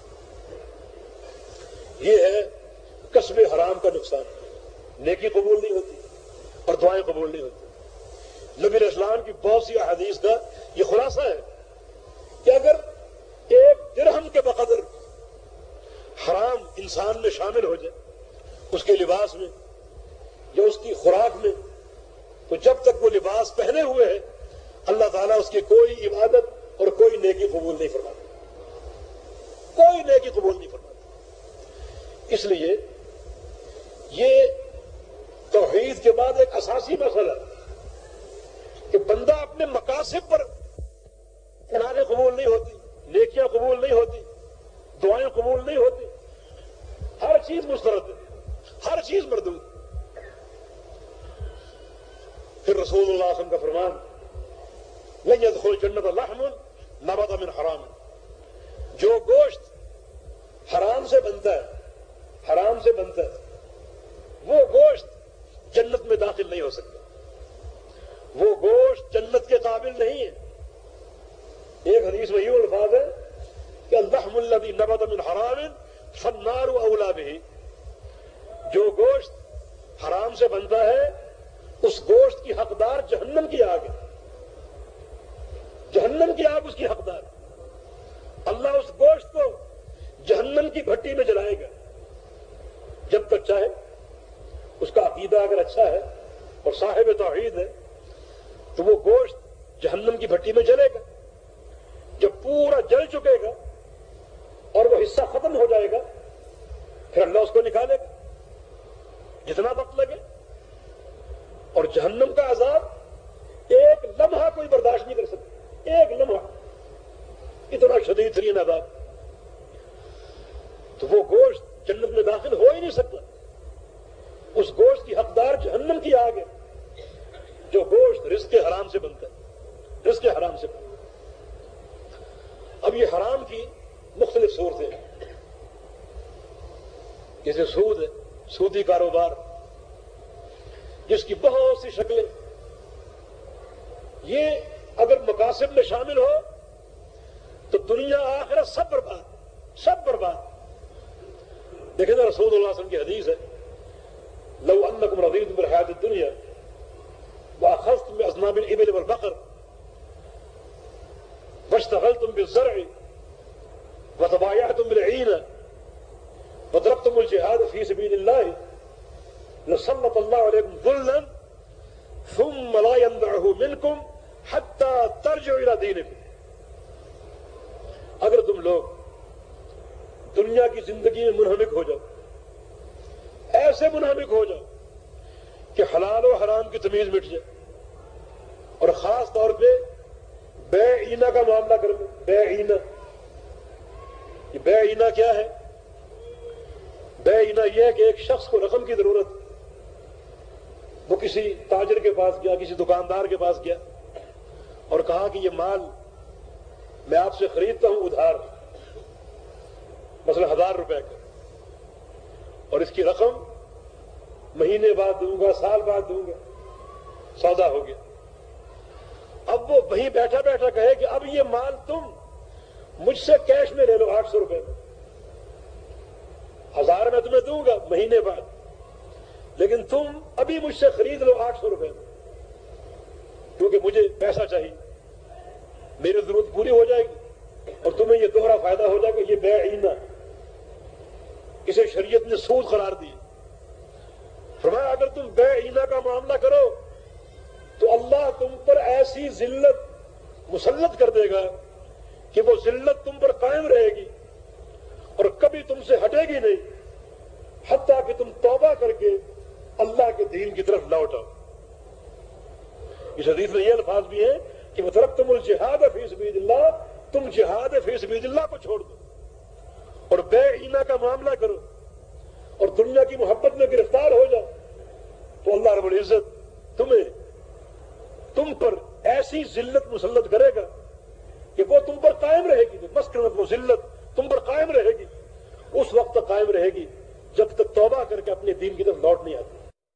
یہ ہے کسب حرام کا نقصان، نیکی قبول نہیں ہوتی اور دعائیں قبول نہیں ہوتی۔ نبی اسلام کی بہت سی احادیث کا یہ خلاصہ ہے کہ اگر ایک درہم کے بقدر حرام انسان میں شامل ہو جائے، اس کے لباس میں یا اس کی خوراک میں، تو جب تک وہ لباس پہنے ہوئے ہے اللہ تعالیٰ اس کی کوئی عبادت اور کوئی نیکی قبول نہیں فرماتا، کوئی نیکی قبول نہیں فرماتا۔ اس لیے یہ توحید کے بعد ایک اساسی مسئلہ کہ بندہ اپنے مقاصد پر کنارے قبول نہیں ہوتی، نیکیاں قبول نہیں ہوتی، دعائیں قبول نہیں ہوتی، ہر چیز مسترد ہے، ہر چیز مردود۔ پھر رسول اللہ صلی اللہ علیہ وسلم کا فرمان لن يدخل جنت لحم نبت من حرام، جو گوشت حرام سے بنتا ہے، حرام سے بنتا ہے، وہ گوشت جنت میں داخل نہیں ہو سکتا، وہ گوشت جنت کے قابل نہیں ہے۔ ایک حدیث میں یہ الفاظ ہے کہ اللحم الذی نبت من حرام فالنار اولی بہ، جو گوشت حرام سے بنتا ہے اس گوشت کی حقدار جہنم کی آگ ہے، جہنم کی آگ اس کی حقدار۔ اللہ اس گوشت کو جہنم کی بھٹی میں جلائے گا جب تک چاہے۔ اس کا عقیدہ اگر اچھا ہے اور صاحب توحید ہے تو وہ گوشت جہنم کی بھٹی میں جلے گا، جب پورا جل چکے گا اور وہ حصہ ختم ہو جائے گا پھر اللہ اس کو نکالے گا جتنا وقت لگے، اور جہنم کا عذاب ایک لمحہ کوئی برداشت نہیں کر سکتا، ایک لمحہ، اتنا شدید ترین عذاب۔ تو وہ گوشت جنت میں داخل ہو ہی نہیں سکتا، اس گوشت کی حقدار جہنم کی آگ ہے۔ جو گوشت رزق حرام سے بنتا ہے، رزق حرام سے بنتا ہے۔ اب یہ حرام کی مختلف صورتیں ہیں، جیسے سود ہے، سودی کاروبار، جس کی بہت سی شکلیں، یہ اگر مقاصد میں شامل ہو تو دنیا آخرت سب برباد، سب برباد۔ دیکھیں نا رسول اللہ صلی اللہ علیہ وسلم کی حدیث ہے لو انکم رضیتم بالحیاۃ الدنیا واخذتم باذناب الابل والبقر واشتغلتم بالزرع وتبايعتم بالعینہ وتركتم الجهاد في سبيل الله لسلط الله عليكم ذلا ثم لا ينزعه منكم حتى ترجعوا الى دينكم۔ اگر تم لوگ دنیا کی زندگی میں منہمک ہو جاؤ، ایسے منہمک ہو جاؤ کہ حلال و حرام کی تمیز مٹ جائے، اور خاص طور پہ بے عینہ کا معاملہ کر لو۔ بے عینہ، یہ بے عینہ کیا ہے؟ بے عینہ یہ ہے کہ ایک شخص کو رقم کی ضرورت، وہ کسی تاجر کے پاس گیا، کسی دکاندار کے پاس گیا اور کہا کہ یہ مال میں آپ سے خریدتا ہوں ادھار، مثلا ہزار روپے کا، اور اس کی رقم مہینے بعد دوں گا، سال بعد دوں گا، سودا ہو گیا۔ اب وہ وہیں بیٹھا بیٹھا کہے کہ اب یہ مال تم مجھ سے کیش میں لے لو آٹھ سو روپے میں، ہزار میں تمہیں دوں گا مہینے بعد، لیکن تم ابھی مجھ سے خرید لو آٹھ سو روپے میں، کیونکہ مجھے پیسہ چاہیے، میری ضرورت پوری ہو جائے گی اور تمہیں یہ دوہرا فائدہ ہو جائے گا۔ یہ بے عینہ، اسے شریعت نے سود قرار دی۔ فرمایا اگر تم بے عینہ کا معاملہ کرو تو اللہ تم پر ایسی ذلت مسلط کر دے گا کہ وہ ذلت تم پر قائم رہے گی اور کبھی تم سے ہٹے گی نہیں حتیٰ کہ تم توبہ کر کے اللہ کے دین کی طرف لوٹ آؤ۔ اس حدیث میں یہ الفاظ بھی ہیں کہ وَتَرَكْتُمُ الْجِهَادَ فِي سَبِيلِ اللَّهِ، تم جہاد فی سبیل اللہ کو چھوڑ دو اور بے اینا کا معاملہ کرو اور دنیا کی محبت میں گرفتار ہو جاؤ، تو اللہ رب العزت تمہیں تم پر ایسی ذلت مسلط کرے گا کہ وہ تم پر قائم رہے گی، مسکنت وہ ذلت تم پر قائم رہے گی، اس وقت تک قائم رہے گی جب تک توبہ کر کے اپنے دین کی طرف لوٹ نہیں آتی۔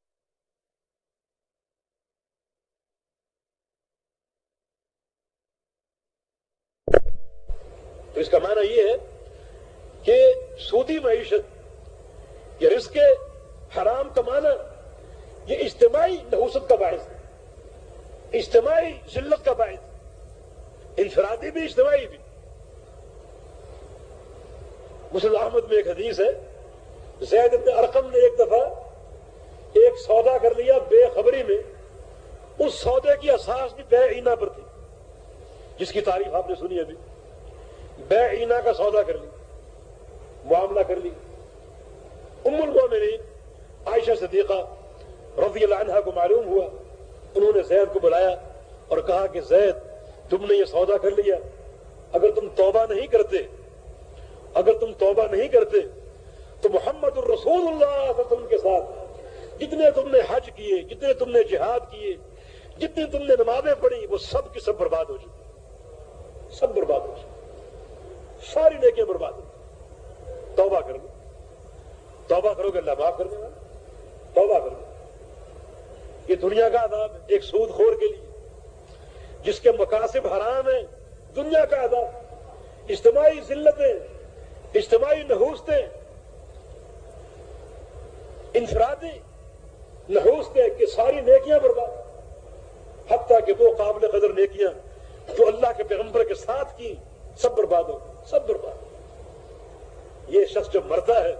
تو اس کا معنی یہ ہے کہ سودی معیشت یا رزق حرام کمانا یہ اجتماعی نحوست کا باعث ہے، اجتماعی ذلت کا باعث ہے، انفرادی بھی اجتماعی بھی۔ مسند احمد میں ایک حدیث ہے، زید بن ارقم نے ایک دفعہ ایک سودا کر لیا بے خبری میں، اس سودے کی اساس بھی بے اینا پر تھی، جس کی تعریف آپ نے سنی ابھی، بے اینا کا سودا کر لی، معاملہ کر لی۔ ام المومنین عائشہ صدیقہ رضی اللہ عنہا کو معلوم ہوا، انہوں نے زید کو بلایا اور کہا کہ زید تم نے یہ سودا کر لیا، اگر تم توبہ نہیں کرتے اگر تم توبہ نہیں کرتے تو محمد الرسول اللہ صلی اللہ علیہ وسلم کے ساتھ جتنے تم نے حج کیے، جتنے تم نے جہاد کیے، جتنی تم نے نمازیں پڑھی، وہ سب کی سب برباد ہو چکی، سب برباد ہو چکی، ساری نیکیاں برباد ہو چکی۔ توبہ کر لو، توبہ کرو گے اللہ معاف کر دے گا، توبہ کرو۔ یہ دنیا کا عذاب ہے ایک سود خور کے لیے جس کے مقاصد حرام ہیں، دنیا کا عذاب، اجتماعی ذلتیں، اجتماعی نحوستیں، انفرادی نحوستیں کہ ساری نیکیاں برباد، حتیٰ کہ وہ قابل قدر نیکیاں جو اللہ کے پیغمبر کے ساتھ کی سب برباد ہو گئی، سب برباد۔ یہ شخص جب مرتا ہے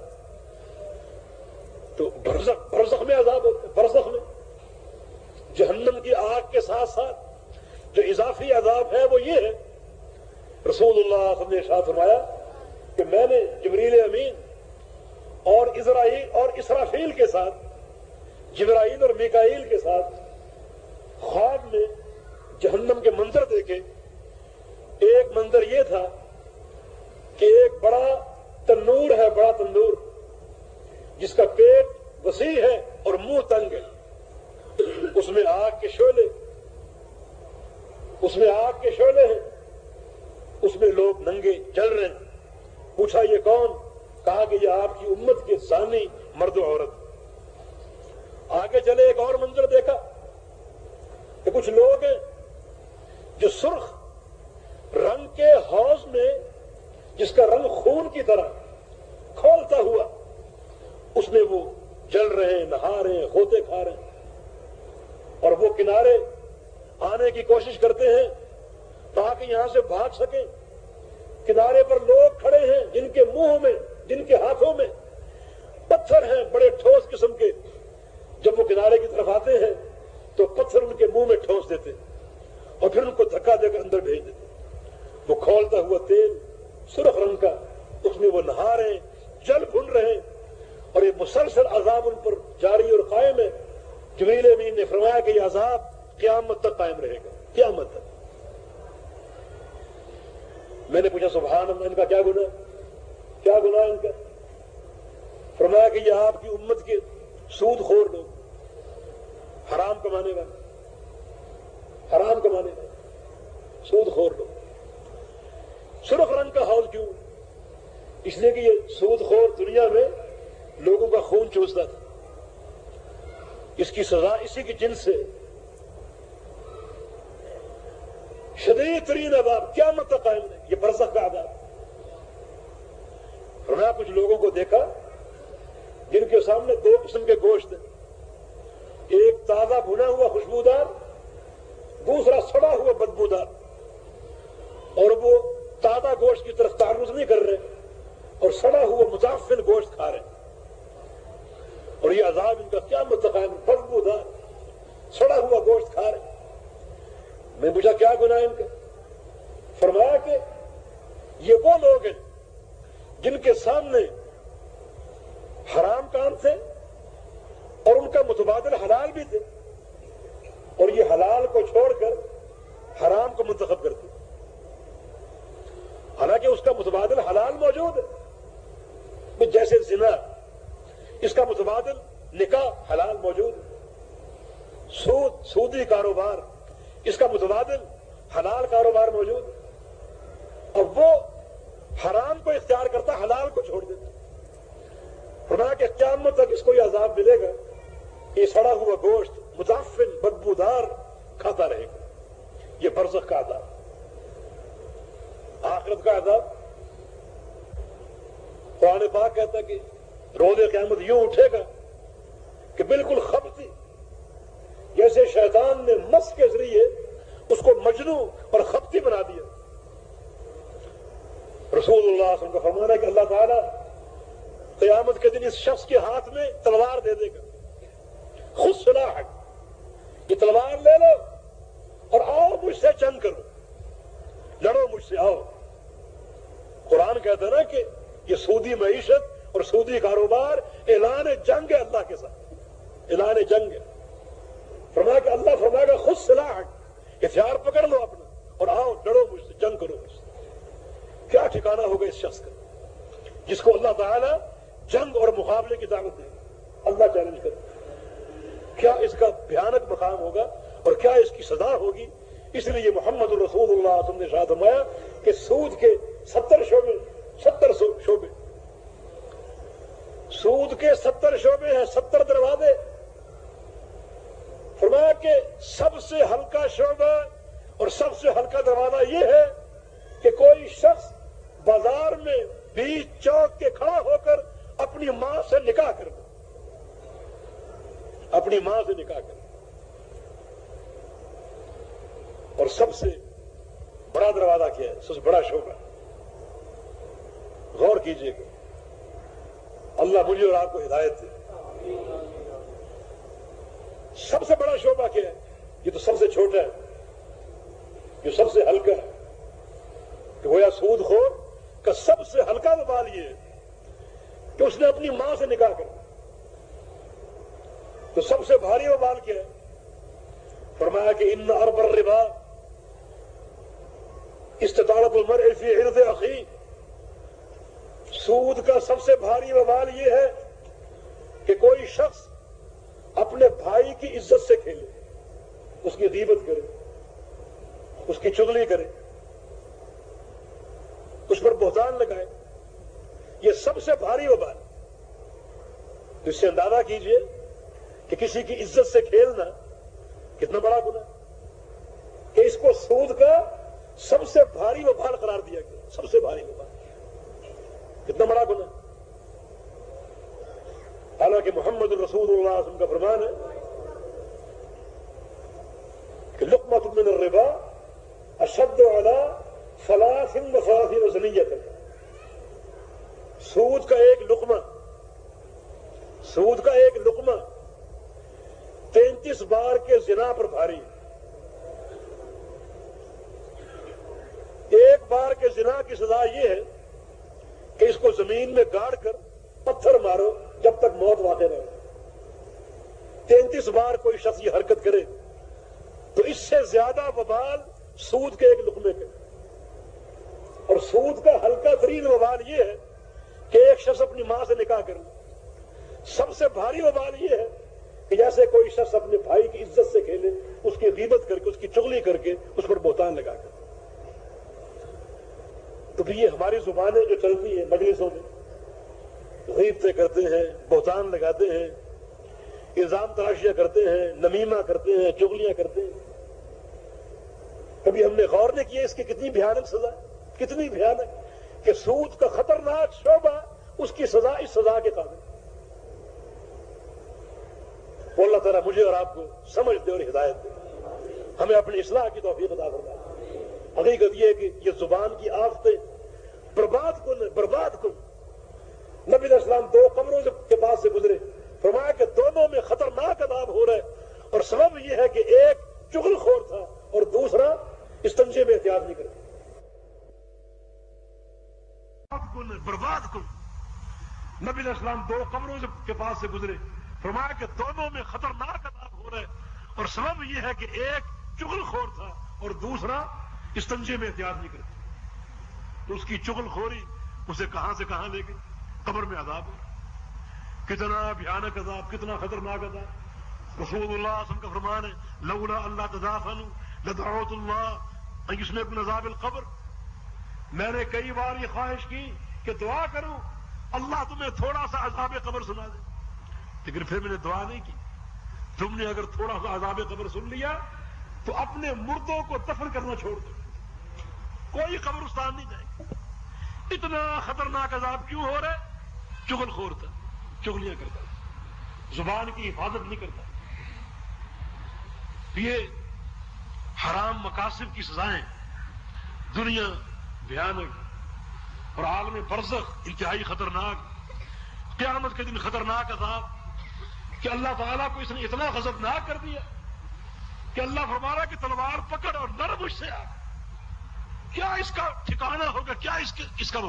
تو برزخ برزخ میں عذاب ہوتا ہے، برزخ میں جہنم کی آگ کے ساتھ ساتھ جو اضافی عذاب ہے وہ یہ ہے، رسول اللہ صلی اللہ علیہ وسلم نے ارشاد فرمایا کہ میں نے جبریل امین اور اسرائیل اور اسرافیل کے ساتھ، جبرائیل اور میکائیل کے ساتھ خواب میں جہنم کے منظر دیکھے۔ ایک منظر یہ تھا کہ ایک بڑا تنور ہے، بڑا تندور جس کا پیٹ وسیع ہے اور منہ تنگ ہے، اس میں آگ کے شعلے اس میں آگ کے شعلے ہیں، اس میں لوگ ننگے جل رہے ہیں۔ پوچھا یہ کون؟ کہا کہ یہ آپ کی امت کے زانی مرد و عورت۔ آگے چلے ایک اور منظر دیکھا کہ کچھ لوگ ہیں جو سرخ رنگ کے حوض میں جس کا رنگ خون کی طرح کھولتا ہوا، اس میں وہ جل رہے ہیں، نہا رہے ہیں، غوطے کھا رہے ہیں، اور وہ کنارے آنے کی کوشش کرتے ہیں تاکہ یہاں سے بھاگ سکیں۔ کنارے پر لوگ کھڑے ہیں جن کے منہوں میں، جن کے ہاتھوں میں پتھر ہیں بڑے ٹھوس قسم کے، جب وہ کنارے کی طرف آتے ہیں تو پتھر ان کے منہ میں ٹھوس دیتے اور پھر ان کو دھکا دے کر اندر بھیج دیتے۔ وہ کھولتا ہوا تیل سرخ رنگ کا، اس میں وہ نہا رہے ہیں، جل بھن رہے ہیں، اور یہ مسلسل عذاب ان پر جاری اور قائم ہے۔ جبریل امین نے فرمایا کہ یہ عذاب قیامت تک قائم رہے گا، قیامت تک۔ میں نے پوچھا سبحان اللہ، ان کا کیا گناہ کیا گناہ ان کا؟ فرمایا کہ یہ آپ کی امت کے سود خور لوگ، حرام کمانے والے، حرام کمانے والے سود خور لوگ۔ سرخ رنگ کا حوض کیوں؟ اس لیے کہ یہ سود خور دنیا میں لوگوں کا خون چوستا تھا، اس کی سزا اسی کی جنس سے شدید ترین عذاب قیامت تک قائم ہے، یہ برزخ کا عذاب۔ اور میں کچھ لوگوں کو دیکھا جن کے سامنے دو قسم کے گوشت ہیں، ایک تازہ بھنا ہوا خوشبودار، دوسرا سڑا ہوا بدبودار، اور وہ تازہ گوشت کی طرف تعرض نہیں کر رہے اور سڑا ہوا متعفن گوشت کھا رہے ہیں، اور یہ عذاب ان کا قیامت تک قائم، بدبودار سڑا ہوا گوشت کھا رہے ہیں۔ میں پوچھا کیا گناہ ان کا؟ فرمایا کہ یہ وہ لوگ ہیں جن کے سامنے حرام کام تھے اور ان کا متبادل حلال بھی تھے، اور یہ حلال کو چھوڑ کر حرام کو منتخب کرتے، حالانکہ اس کا متبادل حلال موجود ہے، جیسے زنا، اس کا متبادل نکاح حلال موجود ہے، سود سودی کاروبار، اس کا متبادل حلال کاروبار موجود ہے، اب وہ حرام کو اختیار کرتا، حلال کو چھوڑ دیتا۔ فرمایا کہ قیامت تک اس کو یہ عذاب ملے گا، یہ سڑا ہوا گوشت متعفن بدبودار کھاتا رہے گا۔ یہ برزخ کا عذاب، آخرت کا عذاب۔ قرآن پاک کہتا ہے کہ روز قیامت یوں اٹھے گا کہ بالکل خبتی، جیسے شیطان نے مس کے ذریعے اس کو مجنوں اور خبتی بنا دیا۔ رسول اللہ صلی اللہ علیہ وسلم کا فرمانا ہے کہ اللہ تعالیٰ قیامت کے دن اس شخص کے ہاتھ میں تلوار دے دے گا، خود سلاح، یہ تلوار لے لو اور آؤ مجھ سے جنگ کرو، لڑو مجھ سے، آؤ۔ قرآن کہتا ہے نا کہ یہ سودی معیشت اور سودی کاروبار اعلان جنگ ہے اللہ کے ساتھ، اعلان جنگ ہے۔ فرمایا کہ اللہ فرمائے گا خود سلاح، ہتھیار پکڑ لو اپنا اور آؤ لڑو مجھ سے، جنگ کرو مجھ سے۔ کیا ٹھکانہ ہوگا اس شخص کا جس کو اللہ تعالیٰ جنگ اور مقابلے کی دعوت دے گا، اللہ چیلنج کرے، کیا اس کا بھیانک مقام ہوگا اور کیا اس کی سزا ہوگی۔ اس لیے محمد الرسول اللہ صلی اللہ علیہ وسلم نے ارشاد فرمایا کہ سود کے ستر شعبے، ستر شعبے، سود کے ستر شعبے ہیں، ستر دروازے۔ فرمایا کہ سب سے ہلکا شعبہ اور سب سے ہلکا دروازہ یہ ہے کہ کوئی شخص بازار میں بیچ چوک کے کھڑا ہو کر اپنی ماں سے نکاح کر دے، اپنی ماں سے نکاح کر دے۔ اور سب سے بڑا دروازہ کیا ہے، سب سے بڑا شعبہ، غور کیجئے گا، اللہ مجھے اور آپ کو ہدایت دے۔ سب سے بڑا شعبہ کیا ہے؟ یہ تو سب سے چھوٹا ہے، یہ سب سے ہلکا ہے، کہ گویا سود خور کا سب سے ہلکا وبال یہ ہے کہ اس نے اپنی ماں سے نکاح کر، تو سب سے بھاری وبال کیا ہے؟ فرمایا کہ ان ارب الربا استطاعت المرء فی عرض اخیہ، سود کا سب سے بھاری وبال یہ ہے کہ کوئی شخص اپنے بھائی کی عزت سے کھیلے، اس کی غیبت کرے، اس کی چغلی کرے، اس پر بہتان لگائے، یہ سب سے بھاری وبال۔ تو اس سے اندازہ کیجئے کہ کسی کی عزت سے کھیلنا کتنا بڑا گناہ، کہ اس کو سود کا سب سے بھاری وبال قرار دیا گیا، سب سے بھاری وبال، کتنا بڑا گناہ۔ حالانکہ محمد الرسول اللہ صلی اللہ علیہ وسلم کا فرمان ہے کہ لقمۃ من الربا اشد علی ثلاث و ثلاثین زنیۃ، سود کا ایک لقمہ، سود کا ایک لقمہ تینتیس بار کے زنا پر بھاری ہے۔ ایک بار کے زنا کی سزا یہ ہے کہ اس کو زمین میں گاڑ کر پتھر مارو جب تک موت واقع نہ ہو۔ تینتیس بار کوئی شخص یہ حرکت کرے تو اس سے زیادہ وبال سود کے ایک لقمے کے، اور سود کا ہلکا ترین وبال یہ ہے کہ ایک شخص اپنی ماں سے نکاح کر لے۔ سب سے بھاری وبال یہ ہے کہ جیسے کوئی شخص اپنے بھائی کی عزت سے کھیلے، اس کی غیبت کر کے، اس کی چغلی کر کے، اس پر بہتان لگا کر۔ تو بھی یہ ہماری زبانیں جو چلتی ہیں مجلسوں میں، غیبتیں کرتے ہیں، بہتان لگاتے ہیں، الزام تراشیاں کرتے ہیں، نمیمہ کرتے ہیں، چغلیاں کرتے ہیں، کبھی ہم نے غور نہیں کیا اس کی کتنی بھیانک سزا، کتنی بھیانک، کہ سود کا خطرناک شعبہ اس کی سزا اس سزا کے قابل۔ وہ اللہ تعالیٰ مجھے اور آپ کو سمجھ دے اور ہدایت دے، ہمیں اپنی اصلاح کی توفیق عطا فرمائے۔ حقیقت یہ ہے کہ یہ زبان کی آفتیں برباد کن برباد کن۔ نبی علیہ السلام دو قبروں کے پاس سے گزرے، فرمایا کہ دونوں میں خطرناک عذاب ہو رہا ہے، اور سبب یہ ہے کہ ایک چغل خور تھا اور دوسرا استنجے میں احتیاط نہیں کرتا۔ دونوں کے پاس سے گزرے، فرمایا کہ دونوں میں خطرناک عذاب ہو رہے، اور سبب یہ ہے کہ ایک چغل خور تھا اور دوسرا استنجے میں احتیاط نہیں کرتا، تو اس کی چغل خوری اسے کہاں سے کہاں لے گئی، قبر میں عذاب ہو۔ کتنا بھیانک عذاب، کتنا خطرناک عذاب۔ رسول اللہ صلی اللہ علیہ وسلم کا فرمان ہے لولا اللہ تدافنوا لدعوت اللہ ان یسمعکم من عذاب القبر، میں نے کئی بار یہ خواہش کی کہ دعا کروں اللہ تمہیں تھوڑا سا عذاب قبر سنا دے، لیکن پھر میں نے دعا نہیں کی۔ تم نے اگر تھوڑا سا عذاب قبر سن لیا تو اپنے مردوں کو دفن کرنا چھوڑ دو، کوئی قبرستان نہیں جائے۔ اتنا خطرناک عذاب کیوں ہو رہا ہے؟ چغل خور تھا، چغلیاں کرتا، زبان کی حفاظت نہیں کرتا۔ یہ حرام مقاصد کی سزائیں دنیا بھیانک اور عالم برزخ انتہائی خطرناک، قیامت کے دن خطرناک عذاب کہ اللہ تعالیٰ کو اس نے اتنا غضبناک کر دیا کہ اللہ فرما رہا کہ تلوار پکڑ اور نر مجھ سے آ، کیا اس کا ٹھکانہ ہوگا، کیا اس کے اس کا وہ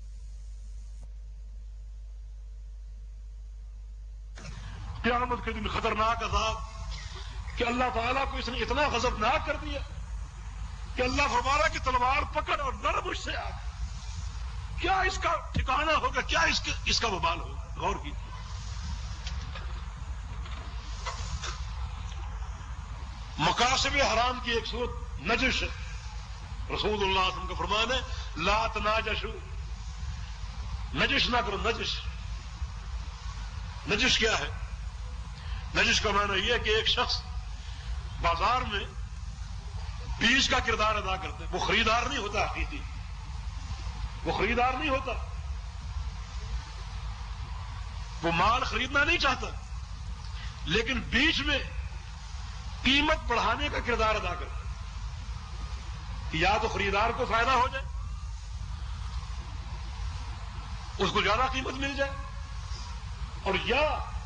قیامت کے دن خطرناک عذاب کہ اللہ تعالیٰ کو اس نے اتنا غضبناک کر دیا کہ اللہ فرما رہا کہ تلوار پکڑ اور نر مجھ سے آ، کیا اس کا ٹھکانہ ہوگا، کیا اس کے اس کا وبال ہوگا۔ غور کی مقاصد حرام کی ایک صورت نجش ہے۔ رسول اللہ صلی اللہ علیہ وسلم کا فرمان ہے لا تناجشوا، نجش نہ کرو۔ نجش نجش کیا ہے؟ نجش کا معنی یہ ہے کہ ایک شخص بازار میں بیچ کا کردار ادا کرتا ہے، وہ خریدار نہیں ہوتا، حقیقی وہ خریدار نہیں ہوتا، وہ مال خریدنا نہیں چاہتا، لیکن بیچ میں قیمت بڑھانے کا کردار ادا کرتا ہے کہ یا تو خریدار کو فائدہ ہو جائے، اس کو زیادہ قیمت مل جائے، اور یا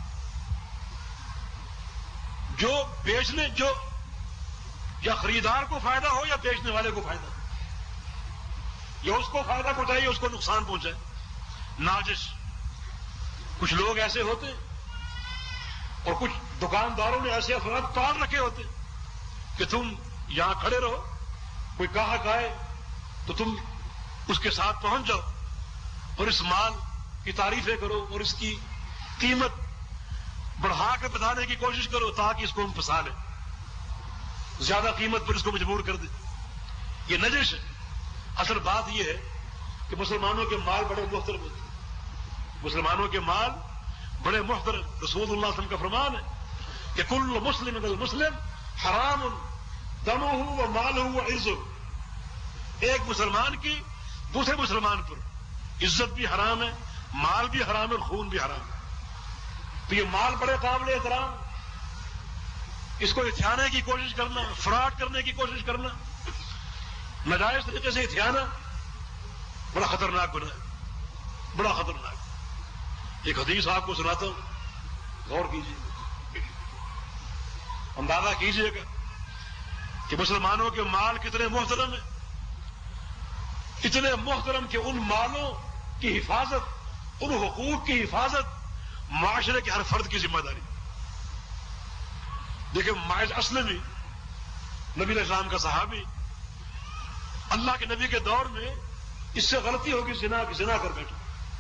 جو بیچنے جو یا خریدار کو فائدہ ہو یا بیچنے والے کو فائدہ ہو، یا اس کو فائدہ پہنچائے یا اس کو نقصان پہنچائے۔ ناجش کچھ لوگ ایسے ہوتے ہیں اور کچھ دکانداروں نے ایسے افراد پال رکھے ہوتے کہ تم یہاں کھڑے رہو، کوئی گاہک آئے تو تم اس کے ساتھ پہنچ جاؤ اور اس مال کی تعریفیں کرو اور اس کی قیمت بڑھا کے بتانے کی کوشش کرو تاکہ اس کو ہم پھنسا لیں، زیادہ قیمت پر اس کو مجبور کر دیں۔ یہ نجش ہے۔ اصل بات یہ ہے کہ مسلمانوں کے مال بڑے محترم ہوتے ہیں، مسلمانوں کے مال بڑے محترم۔ رسول اللہ صلی اللہ علیہ وسلم کا فرمان ہے کہ کل مسلم من المسلم حرام دمہ و مالہ و عزہ، ایک مسلمان کی دوسرے مسلمان پر عزت بھی حرام ہے، مال بھی حرام ہے اور خون بھی حرام ہے۔ تو یہ مال بڑے قابل احترام، اس کو ہتھیانے کی کوشش کرنا، فراڈ کرنے کی کوشش کرنا، ناجائز طریقے سے ہتھیانا بڑا خطرناک گناہ ہے، بڑا خطرناک۔ ایک حدیث آپ کو سناتا ہوں، غور کیجیے، اندازہ کیجیے گا کہ مسلمانوں کے مال کتنے محترم ہیں، اتنے محترم کہ ان مالوں کی حفاظت، ان حقوق کی حفاظت معاشرے کے ہر فرد کی ذمہ داری۔ دیکھیں ماعز اسلمی نبی علیہ السلام کا صحابی، اللہ کے نبی کے دور میں اس سے غلطی ہوگی، زنا زنا کر بیٹھا،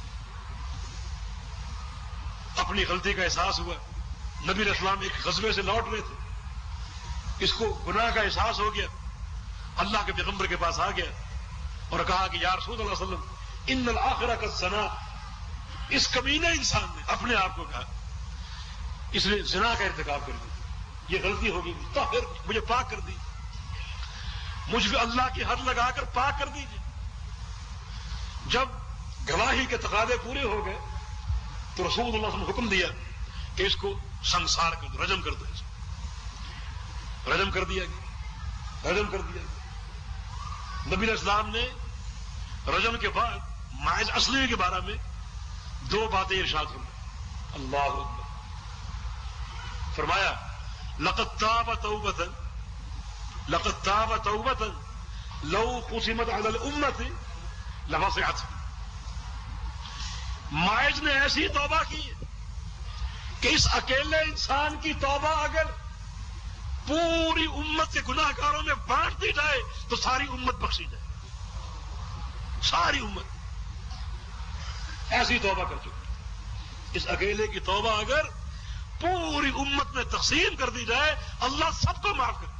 اپنی غلطی کا احساس ہوا، نبی علیہ السلام ایک غزوے سے لوٹ رہے تھے، اس کو گناہ کا احساس ہو گیا، اللہ کے پیغمبر کے پاس آ گیا اور کہا کہ یا رسول اللہ صلی اللہ علیہ وسلم ان الآخرہ کا زنا، اس کمینے انسان نے اپنے آپ کو کہا اس نے زنا کا ارتکاب کر دیا، یہ غلطی ہوگی، طاہر مجھے پاک کر دی، مجھ پہ اللہ کی حد لگا کر پاک کر دیجیے۔ جب گواہی کے تقاضے پورے ہو گئے تو رسول اللہ صلی اللہ علیہ وسلم نے حکم دیا کہ اس کو سنسار کر دو، رجم کر دو، اس کو رجم کر دیا گیا، رجم کر دیا گیا۔ نبی علیہ السلام نے رجم کے بعد ماعز اسلمی کے بارے میں دو باتیں ارشاد فرمائیں، اللہ اکبر، فرمایا لقد تاب توبۃ لقد تاب توبۃ لو قسمت علی الامۃ لوسعت، ماعز نے ایسی توبہ کی کہ اس اکیلے انسان کی توبہ اگر پوری امت کے گناہ گاروں میں بانٹ دی جائے تو ساری امت بخشی جائے. ساری امت ایسی توبہ کر چکی. اس اکیلے کی توبہ اگر پوری امت میں تقسیم کر دی جائے اللہ سب کو معاف کر.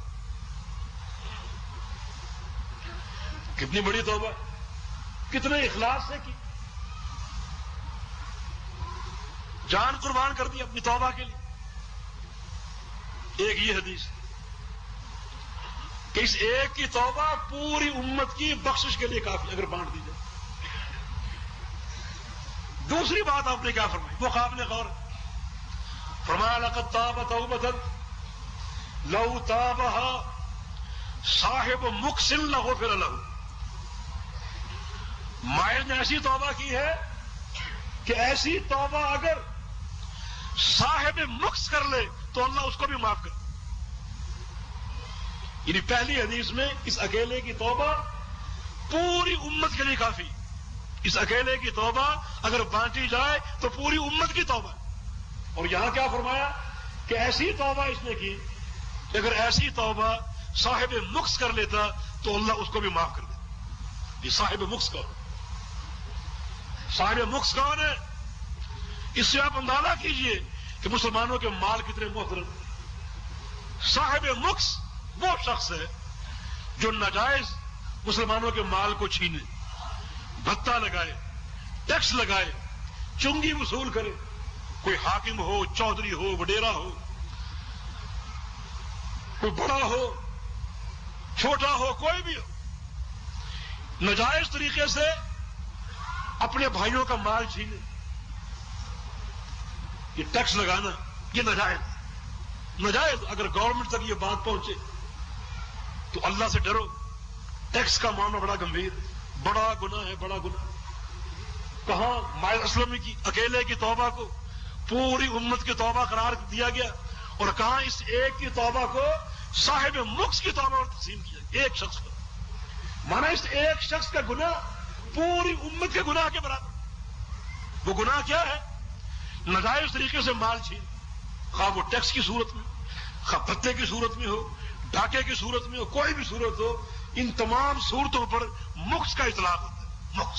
کتنی بڑی توبہ، کتنے اخلاص سے کی، جان قربان کر دی اپنی توبہ کے لیے. ایک یہ حدیث کہ اس ایک کی توبہ پوری امت کی بخشش کے لیے کافی اگر بانٹ دی جائے. دوسری بات آپ نے کیا فرمائی، وہ قابل غور. فرمایا لقد تاب توبۃ لو تابها صاحب مکسل لغفر له. مائر نے ایسی توبہ کی ہے کہ ایسی توبہ اگر صاحب مکس کر لے تو اللہ اس کو بھی معاف کر. یعنی پہلی حدیث میں اس اکیلے کی توبہ پوری امت کے لیے کافی. اس اکیلے کی توبہ اگر بانٹی جائے تو پوری امت کی توبہ. اور یہاں کیا فرمایا کہ ایسی توبہ اس نے کی کہ اگر ایسی توبہ صاحب مکس کر لیتا تو اللہ اس کو بھی معاف کر دے. یہ صاحب مکس کون؟ صاحب مکس کون ہے؟ اس سے آپ اندازہ کیجئے کہ مسلمانوں کے مال کتنے محترم. صاحب مکس وہ شخص ہے جو ناجائز مسلمانوں کے مال کو چھینے، بھتہ لگائے، ٹیکس لگائے، چنگی وصول کرے. کوئی حاکم ہو، چودھری ہو، وڈیرا ہو، کوئی بڑا ہو، چھوٹا ہو، کوئی بھی ہو، ناجائز طریقے سے اپنے بھائیوں کا مال چھینے، یہ ٹیکس لگانا یہ ناجائز. ناجائز اگر گورنمنٹ تک یہ بات پہنچے تو اللہ سے ڈرو. ٹیکس کا معاملہ بڑا گمبھیر، بڑا گناہ ہے، بڑا گناہ. کہاں مائر اسلمی کی اکیلے کی توبہ کو پوری امت کی توبہ قرار دیا گیا اور کہاں اس ایک کی توبہ کو صاحب مکس کی توبہ اور تقسیم کیا گیا ایک شخص پر. مانا اس ایک شخص کا گناہ پوری امت کے گناہ کے برابر. وہ گناہ کیا ہے؟ ناجائز طریقے سے مال چھین، خواہ وہ ٹیکس کی صورت میں، خواہ بھتے کی صورت میں ہو، ڈاکے کی صورت میں ہو، کوئی بھی صورت ہو، ان تمام صورتوں پر مکس کا اطلاق ہوتا ہے. مکس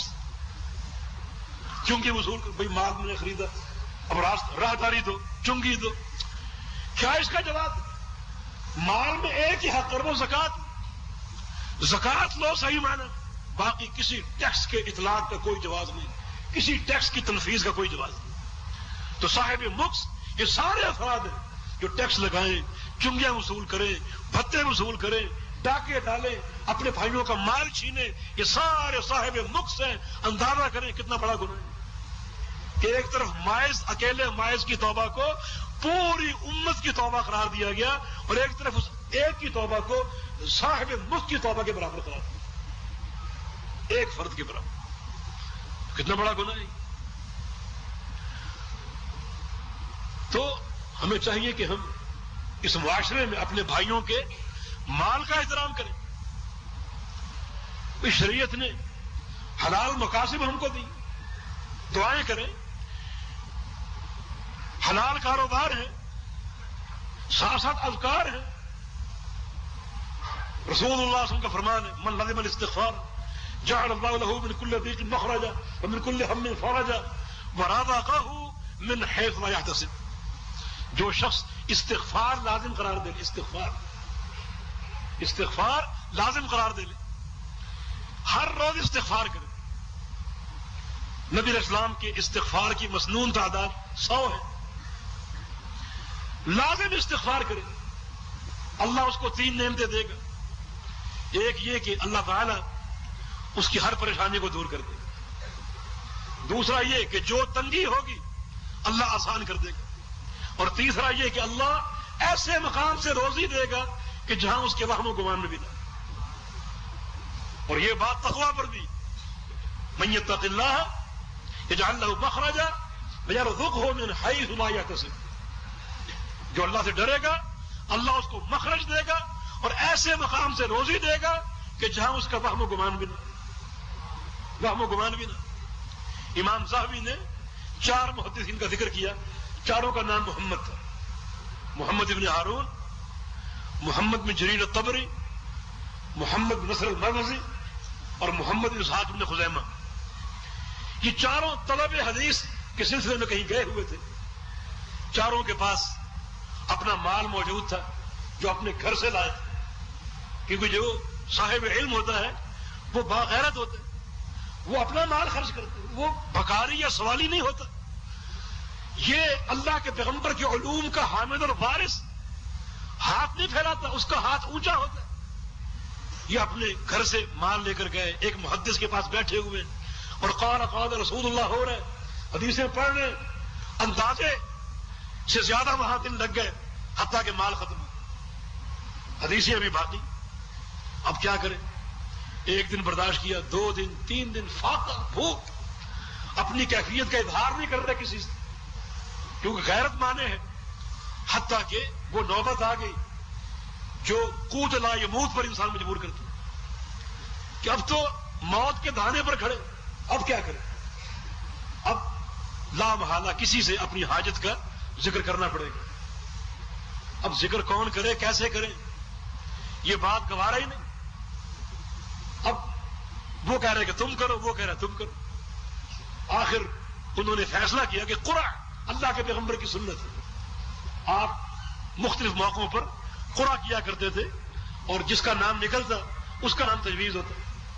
چنگی وصول کر، بھائی مال میں نے خریدا، اب راہداری دو، چنگی دو. کیا اس کا جواب؟ مال میں ایک ہی حق کرو، زکات. زکات لو صحیح معنی، باقی کسی ٹیکس کے اطلاق کا کوئی جواز نہیں، کسی ٹیکس کی تنفیذ کا کوئی جواز نہیں. تو صاحب مکس یہ سارے افراد ہیں جو ٹیکس لگائیں، چنگیاں وصول کریں، بھتے وصول کریں، ڈاکے ڈالیں، اپنے بھائیوں کا مال چھینے، یہ سارے صاحب مکس ہیں. اندازہ کریں کتنا بڑا گناہ ہے کہ ایک طرف مائز، اکیلے مائز کی توبہ کو پوری امت کی توبہ قرار دیا گیا اور ایک طرف اس ایک کی توبہ کو صاحب مکس کی توبہ کے برابر قرار دیا، ایک فرد کے برابر. کتنا بڑا گناہ ہے. تو ہمیں چاہیے کہ ہم اس معاشرے میں اپنے بھائیوں کے مال کا احترام کریں. اس شریعت نے حلال مقاصد ہم کو دی، دعائیں کریں، حلال کاروبار ہے، ساتھ ساتھ اذکار ہیں. رسول اللہ صلی اللہ علیہ وسلم کا فرمان ہے من لزم الاستغفار جعل اللہ له من كل ضيق مخرجا ومن كل هم فرجا ورزقه من حيث لا يحتسب. جو شخص استغفار لازم قرار دے لے، استغفار استغفار لازم قرار دے لے، ہر روز استغفار کرے. نبی علیہ السلام کے استغفار کی مسنون تعداد سو ہے. لازم استغفار کرے، اللہ اس کو تین نعمتیں دے گا. ایک یہ کہ اللہ تعالی اس کی ہر پریشانی کو دور کر دے گا. دوسرا یہ کہ جو تنگی ہوگی اللہ آسان کر دے گا. اور تیسرا یہ کہ اللہ ایسے مقام سے روزی دے گا کہ جہاں اس کے وہم و گمان میں بھی نہ. اور یہ بات تقویٰ پر بھی، من یتق اللہ یجعل له مخرجا ویرزقه من حیث لا یحتسب. جو اللہ سے ڈرے گا اللہ اس کو مخرج دے گا اور ایسے مقام سے روزی دے گا کہ جہاں اس کا وہم و گمان بھی نہ وہم و گمان بھی نہ. امام ذہبی نے چار محدثین کا ذکر کیا چاروں کا نام محمد تھا. محمد ابن ہارون، محمد بن جریر الطبری، محمد بن نصر المروزی اور محمد بن اسحاق بن خزیمہ. یہ چاروں طلب حدیث کے سلسلے میں کہیں گئے ہوئے تھے. چاروں کے پاس اپنا مال موجود تھا جو اپنے گھر سے لائے تھے، کیونکہ جو صاحب علم ہوتا ہے وہ باغیرت ہوتا ہے، وہ اپنا مال خرچ کرتا ہے، وہ بھکاری یا سوالی نہیں ہوتا. یہ اللہ کے پیغمبر کے علوم کا حامد اور وارث ہاتھ نہیں پھیلاتا، اس کا ہاتھ اونچا ہوتا ہے. یہ اپنے گھر سے مال لے کر گئے، ایک محدث کے پاس بیٹھے ہوئے اور قال قال رسول اللہ ہو رہے، حدیثیں پڑھ رہے، اندازے سے زیادہ وہاں دن لگ گئے حتیٰ کہ مال ختم ہو. حدیثیں ابھی باقی. اب کیا کریں؟ ایک دن برداشت کیا، دو دن، تین دن، فاقہ، بھوک. اپنی کیفیت کا اظہار نہیں کر رہے کسی سے، کیونکہ غیرت مانے ہیں. حتیٰ کہ وہ نوبت آ گئی جو قوت لا یموت پر انسان مجبور کرتی کہ اب تو موت کے دہانے پر کھڑے، اب کیا کریں؟ اب لا محالہ کسی سے اپنی حاجت کا ذکر کرنا پڑے گا. اب ذکر کون کرے، کیسے کرے، یہ بات گوارا ہی نہیں. اب وہ کہہ رہے کہ تم کرو، وہ کہہ رہے تم کرو. آخر انہوں نے فیصلہ کیا کہ قرآن اللہ کے پیغمبر کی سنت ہے. آپ مختلف موقعوں پر قرآن کیا کرتے تھے اور جس کا نام نکلتا اس کا نام تجویز ہوتا.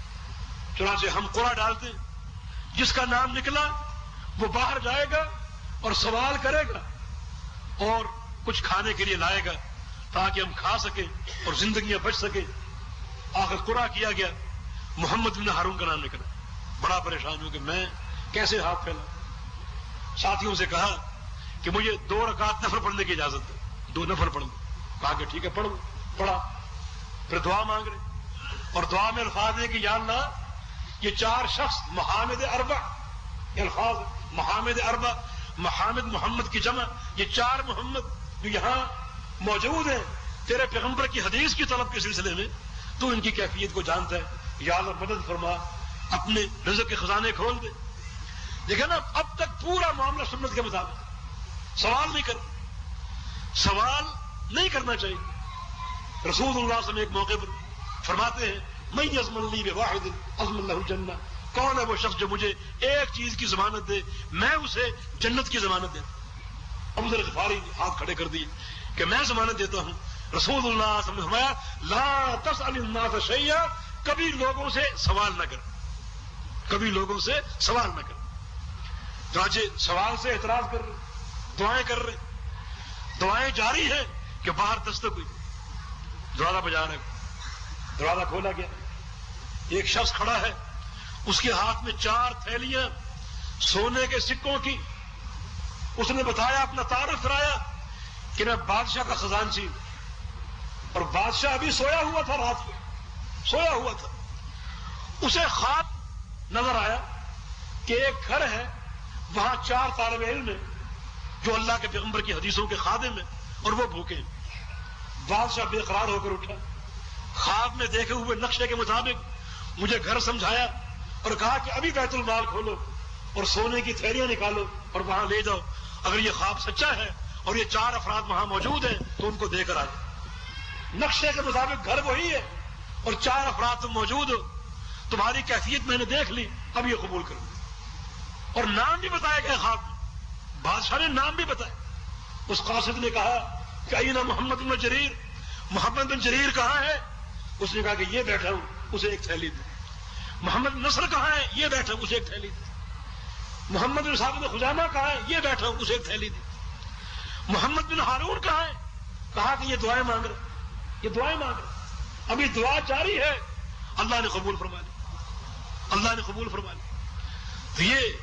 چنانچہ ہم قرآن ڈالتے، جس کا نام نکلا وہ باہر جائے گا اور سوال کرے گا اور کچھ کھانے کے لیے لائے گا تاکہ ہم کھا سکیں اور زندگیاں بچ سکیں. آخر قرآن کیا گیا، محمد بن ہارون کا نام نکلا. بڑا پریشان ہوں کہ میں کیسے ہاتھ پھیلا. ساتھیوں سے کہا کہ مجھے دو رکعت نفل پڑھنے کی اجازت ہے، دو نفل پڑھ لوں. کہا کہ ٹھیک ہے پڑھ لوں. پڑھا. پھر دعا مانگ رہے اور دعا میں الفاظ ہے کہ یا اللہ یہ چار شخص محامد اربع، یہ الفاظ محامد اربع، محامد محمد کی جمع، یہ چار محمد جو یہاں موجود ہیں تیرے پیغمبر کی حدیث کی طلب کے سلسلے میں، تو ان کی کیفیت کو جانتا ہے. یا اللہ مدد فرما، اپنے رزق کے خزانے کھول دے. دیکھیں نا اب تک پورا معاملہ سنت کے مطابق، سوال نہیں کر سوال نہیں کرنا چاہیے. رسول اللہ صلی اللہ علیہ وسلم ایک موقع پر فرماتے ہیں میں یضمن لی بواحد اضمن له الجنہ. کون ہے وہ شخص جو مجھے ایک چیز کی ضمانت دے، میں اسے جنت کی ضمانت دیتا ہوں. ابو ذر غفاری ہاتھ کھڑے کر دیے کہ میں ضمانت دیتا ہوں. رسول اللہ صلی اللہ علیہ وسلم نے فرمایا لا تسأل الناس شیئا، کبھی لوگوں سے سوال نہ کر، کبھی لوگوں سے سوال نہ کر. چنانچہ سوال سے اعتراض کر رہے، دعائیں کر رہے، دعائیں جاری ہیں کہ باہر دستک ہوئی. دروازہ بجا رہے، دروازہ کھولا گیا. ایک شخص کھڑا ہے، اس کے ہاتھ میں چار تھیلیاں سونے کے سکوں کی. اس نے بتایا، اپنا تعارف کرایا کہ میں بادشاہ کا خزانچی ہوں اور بادشاہ ابھی سویا ہوا تھا، رات میں سویا ہوا تھا. اسے خواب نظر آیا کہ ایک گھر ہے، وہاں چار طالب علم ہیں جو اللہ کے پیغمبر کی حدیثوں کے خادم ہیں اور وہ بھوکے ہیں. بادشاہ بے قرار ہو کر اٹھا، خواب میں دیکھے ہوئے نقشے کے مطابق مجھے گھر سمجھایا اور کہا کہ ابھی بیت المال کھولو اور سونے کی تھیلیاں نکالو اور وہاں لے جاؤ. اگر یہ خواب سچا ہے اور یہ چار افراد وہاں موجود ہیں تو ان کو دے کر آ جاؤ. نقشے کے مطابق گھر وہی ہے اور چار افراد تم موجود ہو، تمہاری کیفیت میں نے دیکھ لی، اب یہ قبول کرو. اور نام بھی بتایا گیا خواب میں، بادشاہ نے نام بھی بتایا. اس قاصد نے کہا کہ اینا محمد بن جریر، محمد بن جریر کہاں ہے؟ اس نے کہا کہ یہ بیٹھا ہوں، اسے ایک تھیلی دے. محمد بن نصر کہاں ہے؟ یہ بیٹھا ہوں، اسے ایک تھیلی دے. محمد بن صاحب بن خزامہ کہاں ہے؟ یہ بیٹھا ہوں، اسے ایک تھیلی دے. محمد بن ہارون کہاں ہے؟ کہا کہ یہ دعائیں مانگ رہے، یہ دعائیں مانگ رہے. ابھی دعا جاری ہے، اللہ نے قبول فرما لی، اللہ نے قبول فرما لی. تو یہ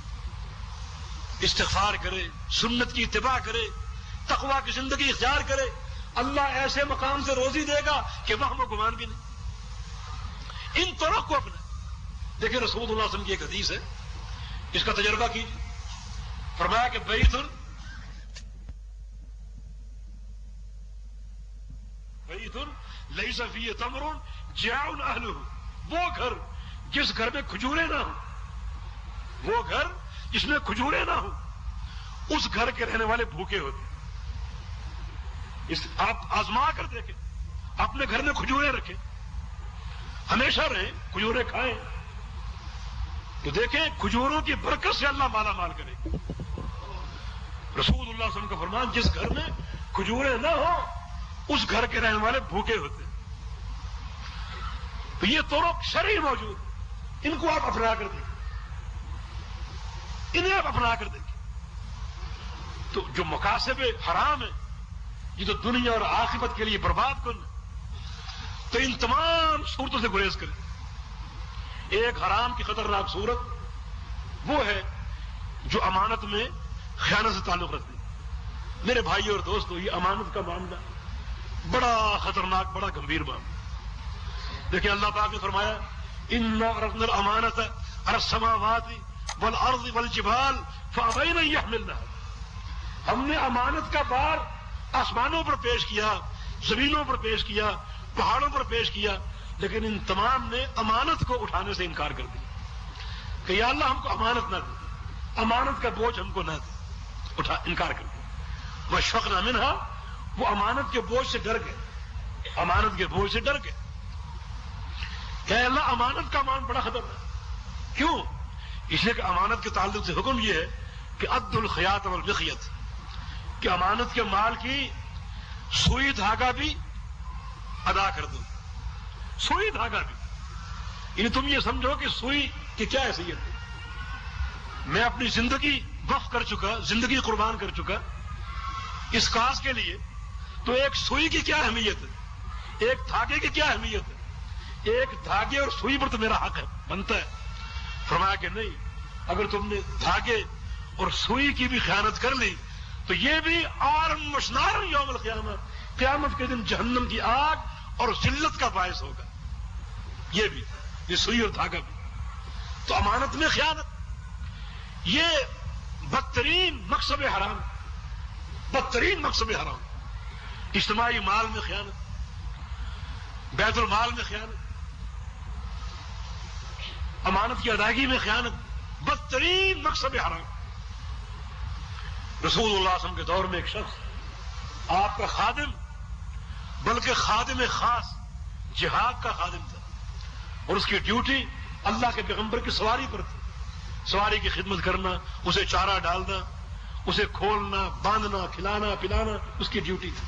استغفار کرے، سنت کی اتباع کرے، تقوی کی زندگی اختیار کرے، اللہ ایسے مقام سے روزی دے گا کہ وہم و گمان بھی نہیں. ان طرق کو اپنا دیکھیں. رسول اللہ صلی اللہ علیہ وسلم کی ایک حدیث ہے، اس کا تجربہ کیجیے. فرمایا کہ بیت بیت لیس فیہ تمر جاع اہلہ، وہ گھر جس گھر میں کھجورے نہ ہوں، وہ گھر جس میں کھجورے نہ ہوں اس گھر کے رہنے والے بھوکے ہوتے ہیں. اس آپ آزما کر دیکھیں, اپنے گھر میں کھجوریں رکھیں, ہمیشہ رہیں, کھجوریں کھائیں, تو دیکھیں کھجوروں کی برکت سے اللہ مالا مال کرے. رسول اللہ صلی اللہ علیہ وسلم کا فرمان, جس گھر میں کھجوریں نہ ہو اس گھر کے رہنے والے بھوکے ہوتے ہیں. تو یہ طرق شرعی موجود, ان کو آپ اپنا کر دیکھیں, انہیں آپ اپنا کر دیکھیں. تو جو مقاصد حرام ہے یہ تو دنیا اور عاقبت کے لیے برباد کرنا, تو ان تمام صورتوں سے گریز کریں. ایک حرام کی خطرناک صورت وہ ہے جو امانت میں خیانت سے تعلق رکھتی. میرے بھائی اور دوستو, یہ امانت کا معاملہ بڑا خطرناک, بڑا گمبھیر معاملہ. دیکھیں اللہ پاک نے فرمایا, اِنَّا عَرَضْنَا الْأَمَانَةَ عَلَى السَّمَاوَاتِ وَالْأَرْضِ وَالْجِبَالِ فَأَبَيْنَ أَن يَحْمِلْنَهَا. ہم نے امانت کا بار آسمانوں پر پیش کیا, زمینوں پر پیش کیا, پہاڑوں پر پیش کیا, لیکن ان تمام نے امانت کو اٹھانے سے انکار کر دیا کہ یا اللہ ہم کو امانت نہ دے, امانت کا بوجھ ہم کو نہ دے, اٹھا انکار کر دیا. وَأَشْفَقْنَا مِنْهَا, وہ امانت کے بوجھ سے ڈر گئے, امانت کے بوجھ سے ڈر گئے کہ اللہ امانت کا مان بڑا خطرناک. کیوں؟ اس لیے کہ امانت کے تعلق سے حکم یہ ہے کہ عد الخیاط والبخیت, کہ امانت کے مال کی سوئی دھاگا بھی ادا کر دو. سوئی دھاگا بھی, یعنی تم یہ سمجھو کہ سوئی کی کیا حیثیت ہے. میں اپنی زندگی وقف کر چکا, زندگی قربان کر چکا اس کاز کے لیے, تو ایک سوئی کی کیا اہمیت ہے, ایک دھاگے کی کیا اہمیت ہے. ایک دھاگے اور سوئی پر تو میرا حق ہے, بنتا ہے. فرمایا کہ نہیں, اگر تم نے دھاگے اور سوئی کی بھی خیانت کر لی تو یہ بھی عار مشنار یوم القیامہ, قیامت کے دن جہنم کی آگ اور ذلت کا باعث ہوگا. یہ بھی, یہ سوئی اور دھاگا بھی. تو امانت میں خیانت یہ بدترین مقصد حرام, بدترین مقصد حرام. اجتماعی مال میں خیانت, بیت المال میں خیانت, امانت کی ادائیگی میں خیانت, بدترین مقصد حرام. رسول اللہ صلی اللہ علیہ وسلم کے دور میں ایک شخص, آپ کا خادم, بلکہ خادم خاص, جہاد کا خادم تھا, اور اس کی ڈیوٹی اللہ کے پیغمبر کی سواری پر تھی. سواری کی خدمت کرنا, اسے چارہ ڈالنا, اسے کھولنا, باندھنا, کھلانا پلانا اس کی ڈیوٹی تھی.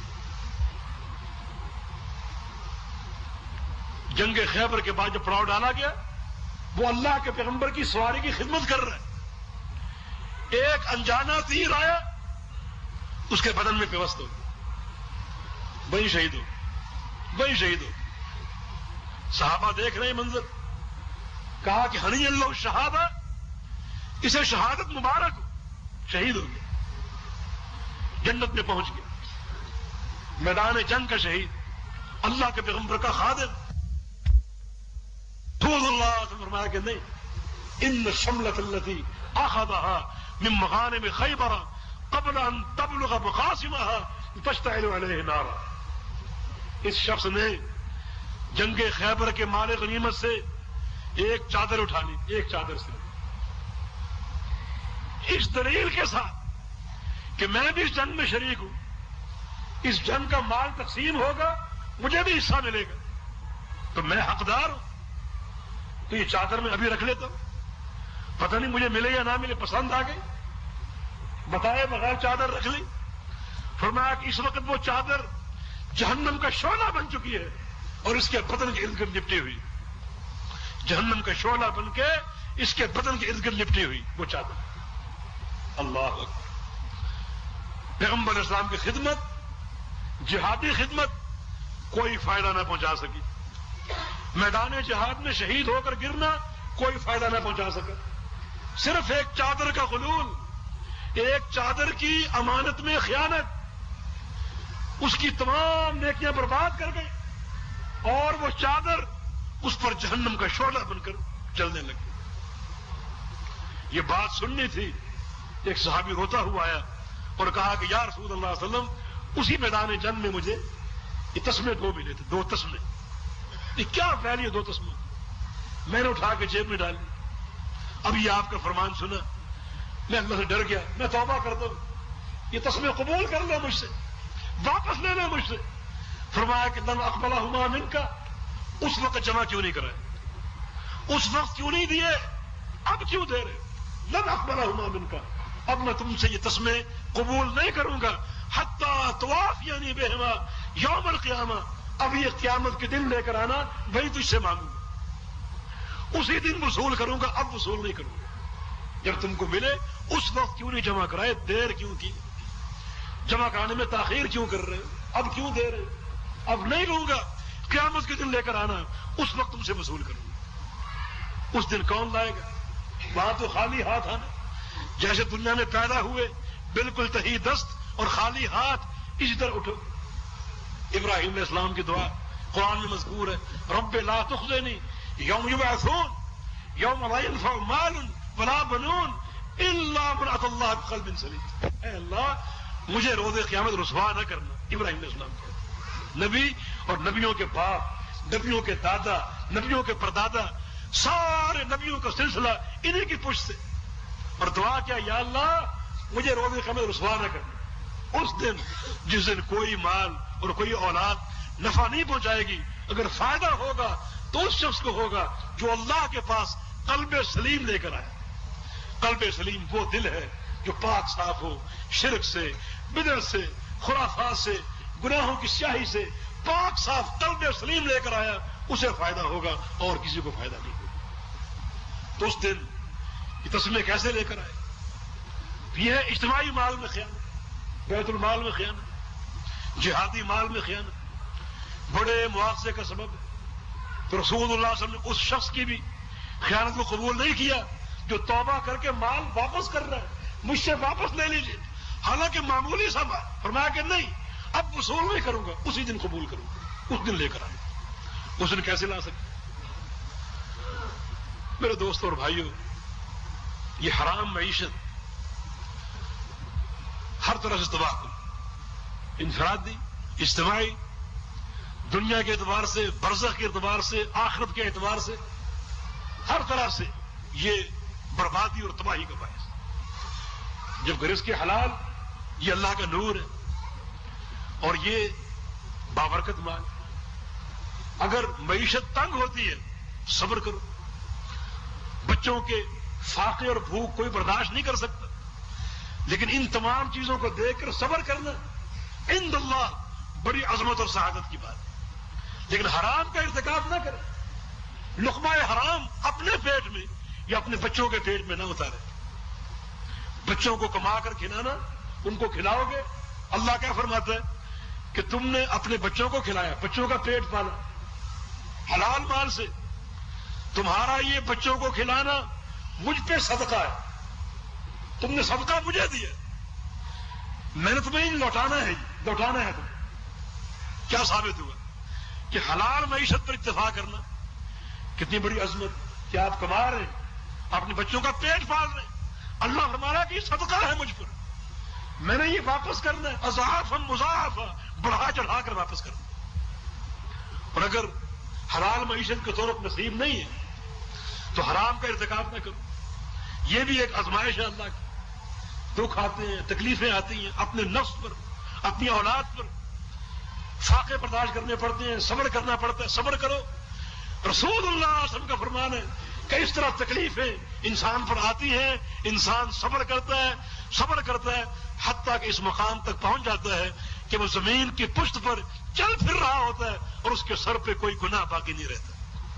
جنگ خیبر کے بعد جب پڑاؤ ڈالا گیا, وہ اللہ کے پیغمبر کی سواری کی خدمت کر رہے. ایک انجانا تیر آیا, اس کے بدن میں پیوست ہو گیا, وہی شہید ہو, وہی شہید ہو. صحابہ دیکھ رہے منظر, کہا کہ ہنی اللہ شہادہ, اسے شہادت مبارک ہو, شہید ہو گیا, جنت میں پہنچ گیا, میدان جنگ کا شہید, اللہ کے پیغمبر کا خادم. رسول اللہ صلی اللہ علیہ وسلم فرمایا کہ نہیں, ان الشملة التي اخذها من مغانم خیبر قبل ان تبلغ مقاسمها تشتعل علیہ نارا. اس شخص نے جنگ خیبر کے مال غنیمت سے ایک چادر اٹھا لی, ایک چادر سے, اس دلیل کے ساتھ کہ میں بھی اس جنگ میں شریک ہوں, اس جنگ کا مال تقسیم ہوگا, مجھے بھی حصہ ملے گا, تو میں حقدار ہوں. تو یہ چادر میں ابھی رکھ لیتا ہوں, پتہ نہیں مجھے ملے یا نہ ملے, پسند آ گئی, بتائے بغیر چادر رکھ لی. فرمایا کہ اس وقت وہ چادر جہنم کا شعلہ بن چکی ہے اور اس کے بدن کے ارد گرد لپٹی ہوئی, جہنم کا شعلہ بن کے اس کے بدن کے ارد گرد لپٹی ہوئی وہ چادر. اللہ اکبر. پیغمبر اسلام کی خدمت, جہادی خدمت کوئی فائدہ نہ پہنچا سکی. میدان جہاد میں شہید ہو کر گرنا کوئی فائدہ نہ پہنچا سکا. صرف ایک چادر کا غلول, ایک چادر کی امانت میں خیانت, اس کی تمام نیکیاں برباد کر گئی, اور وہ چادر اس پر جہنم کا شعلہ بن کر چلنے لگی. یہ بات سننی تھی. ایک صحابی روتا ہوا آیا اور کہا کہ یا رسول اللہ صلی اللہ علیہ وسلم, اسی میدان جنگ میں مجھے یہ تسمے دو ملے تھے, دو تسمے. یہ کیا پھیلی ہے دو تسمے؟ میں نے اٹھا کے جیب میں ڈال لی. اب یہ آپ کا فرمان سنا, میں اللہ سے ڈر گیا, میں توبہ کرتا ہوں, یہ تسمے قبول کر لیں مجھ سے، واپس لے لیں مجھ سے. فرمایا کہ لن اقبلہما منک، اس وقت جمع کیوں نہیں کرے، اس وقت کیوں نہیں دیے، اب کیوں دے رہے؟ لن اقبلہما منک، اب میں تم سے یہ تسمے قبول نہیں کروں گا حتی طواف یعنی بہما یوم القیامہ، اب یہ قیامت کے دن لے کر آنا، وہی تجھ سے مانگوں گا، اسی دن وصول کروں گا، اب وصول نہیں کروں گا. جب تم کو ملے اس وقت کیوں نہیں جمع کرائے، دیر کیوں کی، جمع کرانے میں تاخیر کیوں کر رہے ہو، اب کیوں دے رہے ہو، اب نہیں لوں گا، قیامت کے دن لے کر آنا، اس وقت تم سے وصول کروں گا. اس دن کون لائے گا؟ وہاں تو خالی ہاتھ آنا، جیسے دنیا میں پیدا ہوئے بالکل تہی دست اور خالی ہاتھ، اسی طرح اٹھو. ابراہیم علیہ السلام کی دعا قرآن میں مذکور ہے، رب لا تخزنی یوم یبعثون یوم لا ينفع مال ولا بنون الا من اتى الله بقلب سلیم. اے اللہ مجھے روز قیامت رسوا نہ کرنا. ابراہیم علیہ السلام کے نبی اور نبیوں کے باپ، نبیوں کے دادا، نبیوں کے پردادا، سارے نبیوں کا سلسلہ انہیں کی پشت سے. اور دعا کیا، یا اللہ مجھے روز قیامت رسوا نہ کرنا. اس دن جس دن کوئی مال اور کوئی اولاد نفع نہیں پہنچائے گی، اگر فائدہ ہوگا تو اس شخص کو ہوگا جو اللہ کے پاس قلب سلیم لے کر آئے. قلب سلیم وہ دل ہے جو پاک صاف ہو، شرک سے، بدعت سے، خرافات سے، گناہوں کی سیاہی سے پاک صاف قلب سلیم لے کر آیا، اسے فائدہ ہوگا اور کسی کو فائدہ نہیں ہوگا. تو اس دن یہ تسمے کیسے لے کر آئے؟ یہ ہے اجتماعی مال میں خیانت، بیت المال میں خیانت، جہادی مال میں خیانت، بڑے مواخذے کا سبب ہے. تو رسول اللہ صلی اللہ علیہ وسلم نے اس شخص کی بھی خیانت کو قبول نہیں کیا جو توبہ کر کے مال واپس کر رہا ہے، مجھ سے واپس لے لیجیے، حالانکہ معمولی سا مال. فرمایا کہ نہیں، اب وصول نہیں کروں گا، اسی دن قبول کروں گا، اس دن لے کر آئے. اس دن کیسے لا سکتے؟ میرے دوستوں اور بھائیوں، یہ حرام معیشت ہر طرح سے تباہ کر، انفرادی، اجتماعی، دنیا کے اعتبار سے، برزخ کے اعتبار سے، آخرت کے اعتبار سے، ہر طرح سے یہ بربادی اور تباہی کا باعث. جب رزق حلال یہ اللہ کا نور ہے اور یہ بابرکت مال. اگر معیشت تنگ ہوتی ہے صبر کرو. بچوں کے فاقے اور بھوک کوئی برداشت نہیں کر سکتا، لیکن ان تمام چیزوں کو دیکھ کر صبر کرنا عند اللہ بڑی عظمت اور سعادت کی بات ہے. لیکن حرام کا ارتکاب نہ کرے، لقمہ حرام اپنے پیٹ میں یا اپنے بچوں کے پیٹ میں نہ اتارے. بچوں کو کما کر کھلانا، ان کو کھلاؤ گے، اللہ کیا فرماتا ہے کہ تم نے اپنے بچوں کو کھلایا، بچوں کا پیٹ پالا حلال مال سے، تمہارا یہ بچوں کو کھلانا مجھ پہ صدقہ ہے، تم نے صدقہ مجھے دیا، میں نے تمہیں لوٹانا ہے، لوٹانا ہے تمہیں. کیا ثابت ہوا کہ حلال معیشت پر اتفاق کرنا کتنی بڑی عظمت کہ آپ کما رہے ہیں، اپنے بچوں کا پیٹ پال رہے ہیں. اللہ ہمارا کہ یہ صدقہ ہے مجھ پر، میں نے یہ واپس کرنا ہے، اضعاف مضاعف، بڑھا چڑھا کر واپس کرنا. اور اگر حلال معیشت کے طور پر نصیب نہیں ہے تو حرام کا ارتکاب نہ کرو. یہ بھی ایک آزمائش ہے اللہ کی. دکھ آتے ہیں، تکلیفیں آتی ہیں، اپنے نفس پر، اپنی اولاد پر فاقے برداشت کرنے پڑتے ہیں، صبر کرنا پڑتا ہے. صبر کرو. رسول اللہ صلی اللہ علیہ وسلم کا فرمان ہے کہ اس طرح تکلیفیں انسان پر آتی ہیں، انسان صبر کرتا ہے، صبر کرتا ہے، حتیٰ کہ اس مقام تک پہنچ جاتا ہے کہ وہ زمین کی پشت پر چل پھر رہا ہوتا ہے اور اس کے سر پہ کوئی گناہ باقی نہیں رہتا،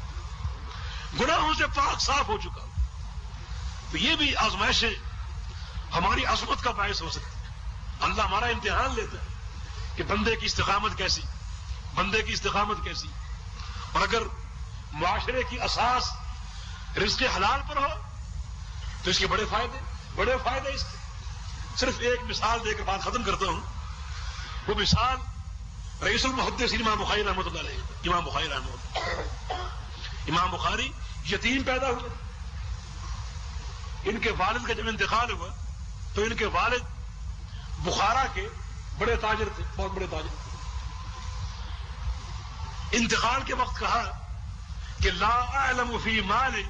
گناہوں سے پاک صاف ہو چکا. تو یہ بھی آزمائشیں ہماری عظمت کا باعث ہو سکتی ہے. اللہ ہمارا امتحان لیتا ہے کہ بندے کی استقامت کیسی، بندے کی استقامت کیسی. اور اگر معاشرے کی اساس رزق حلال پر ہو تو اس کے بڑے فائدے بڑے فائدے اس کے. صرف ایک مثال دے کر بات ختم کرتا ہوں. وہ مثال رئیس المحدثین امام بخاری رحمۃ اللہ علیہ. امام بخاری رحمۃ اللہ امام بخاری یتیم پیدا ہوئے. ان کے والد کا جب انتقال ہوا تو ان کے والد بخارا کے بڑے تاجر تھے، بہت بڑے تاجر تھے. انتقال کے وقت کہا کہ لا اعلم فی مال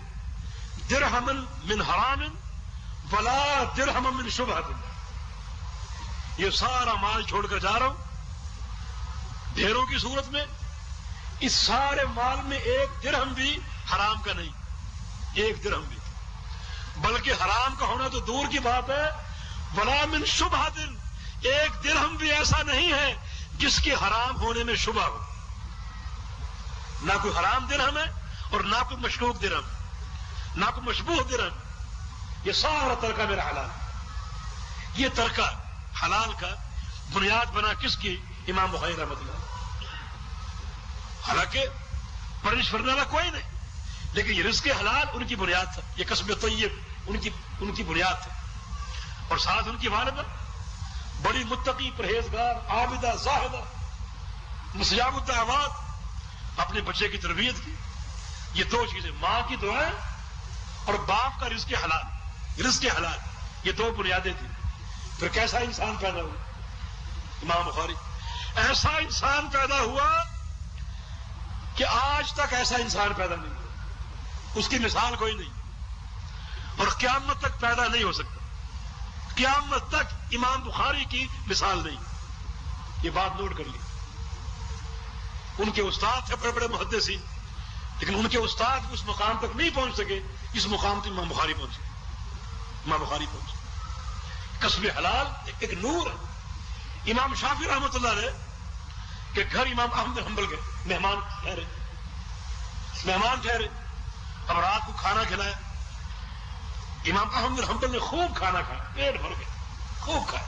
درہم من حرام ولا درہم من شبہۃ. یہ سارا مال چھوڑ کر جا رہا ہوں ڈھیروں کی صورت میں، اس سارے مال میں ایک درہم بھی حرام کا نہیں، ایک درہم بھی، بلکہ حرام کا ہونا تو دور کی بات ہے، ولا من شبہۃ، ایک درہم بھی ایسا نہیں ہے جس کے حرام ہونے میں شبہ ہو، نہ کوئی حرام درہم ہے اور نہ کوئی مشکوک درہم، نہ کوئی مشبوہ درہم، یہ سارا ترکہ میرا حلال ہے۔ یہ ترکہ حلال کا بنیاد بنا کس کی؟ امام بخاری رحمۃ اللہ۔ حالانکہ پرورش کرنے والا کوئی نہیں، لیکن یہ رزق حلال ان کی بنیاد تھا، یہ کسب طیب ان کی ان کی بنیاد تھا، اور ساتھ ان کی والدہ بڑی متقی، پرہیزگار، عابدہ، زاہدہ، مستجاب الدعوات، اپنے بچے کی تربیت کی۔ یہ دو چیزیں، ماں کی دعائیں اور باپ کا رزق حلال، رزق حلال، یہ دو بنیادیں تھیں۔ پھر کیسا انسان پیدا ہوا؟ امام بخاری، ایسا انسان پیدا ہوا کہ آج تک ایسا انسان پیدا نہیں ہوا، اس کی مثال کوئی نہیں، اور قیامت تک پیدا نہیں ہو سکتا، قیامت تک امام بخاری کی مثال نہیں۔ یہ بات نوٹ کر لی۔ ان کے استاد تھے بڑے بڑے محدثین، لیکن ان کے استاد اس مقام تک نہیں پہنچ سکے اس مقام تک امام بخاری پہنچے، امام بخاری پہنچے۔ کسب حلال ایک نور ہے۔ امام شافعی رحمۃ اللہ علیہ کہ گھر امام احمد بن حنبل گئے، مہمان ٹھہرے مہمان ٹھہرے اب رات کو کھانا کھلایا۔ امام احمد بن حنبل نے خوب کھانا کھایا، پیٹ بھر گیا، خوب کھایا،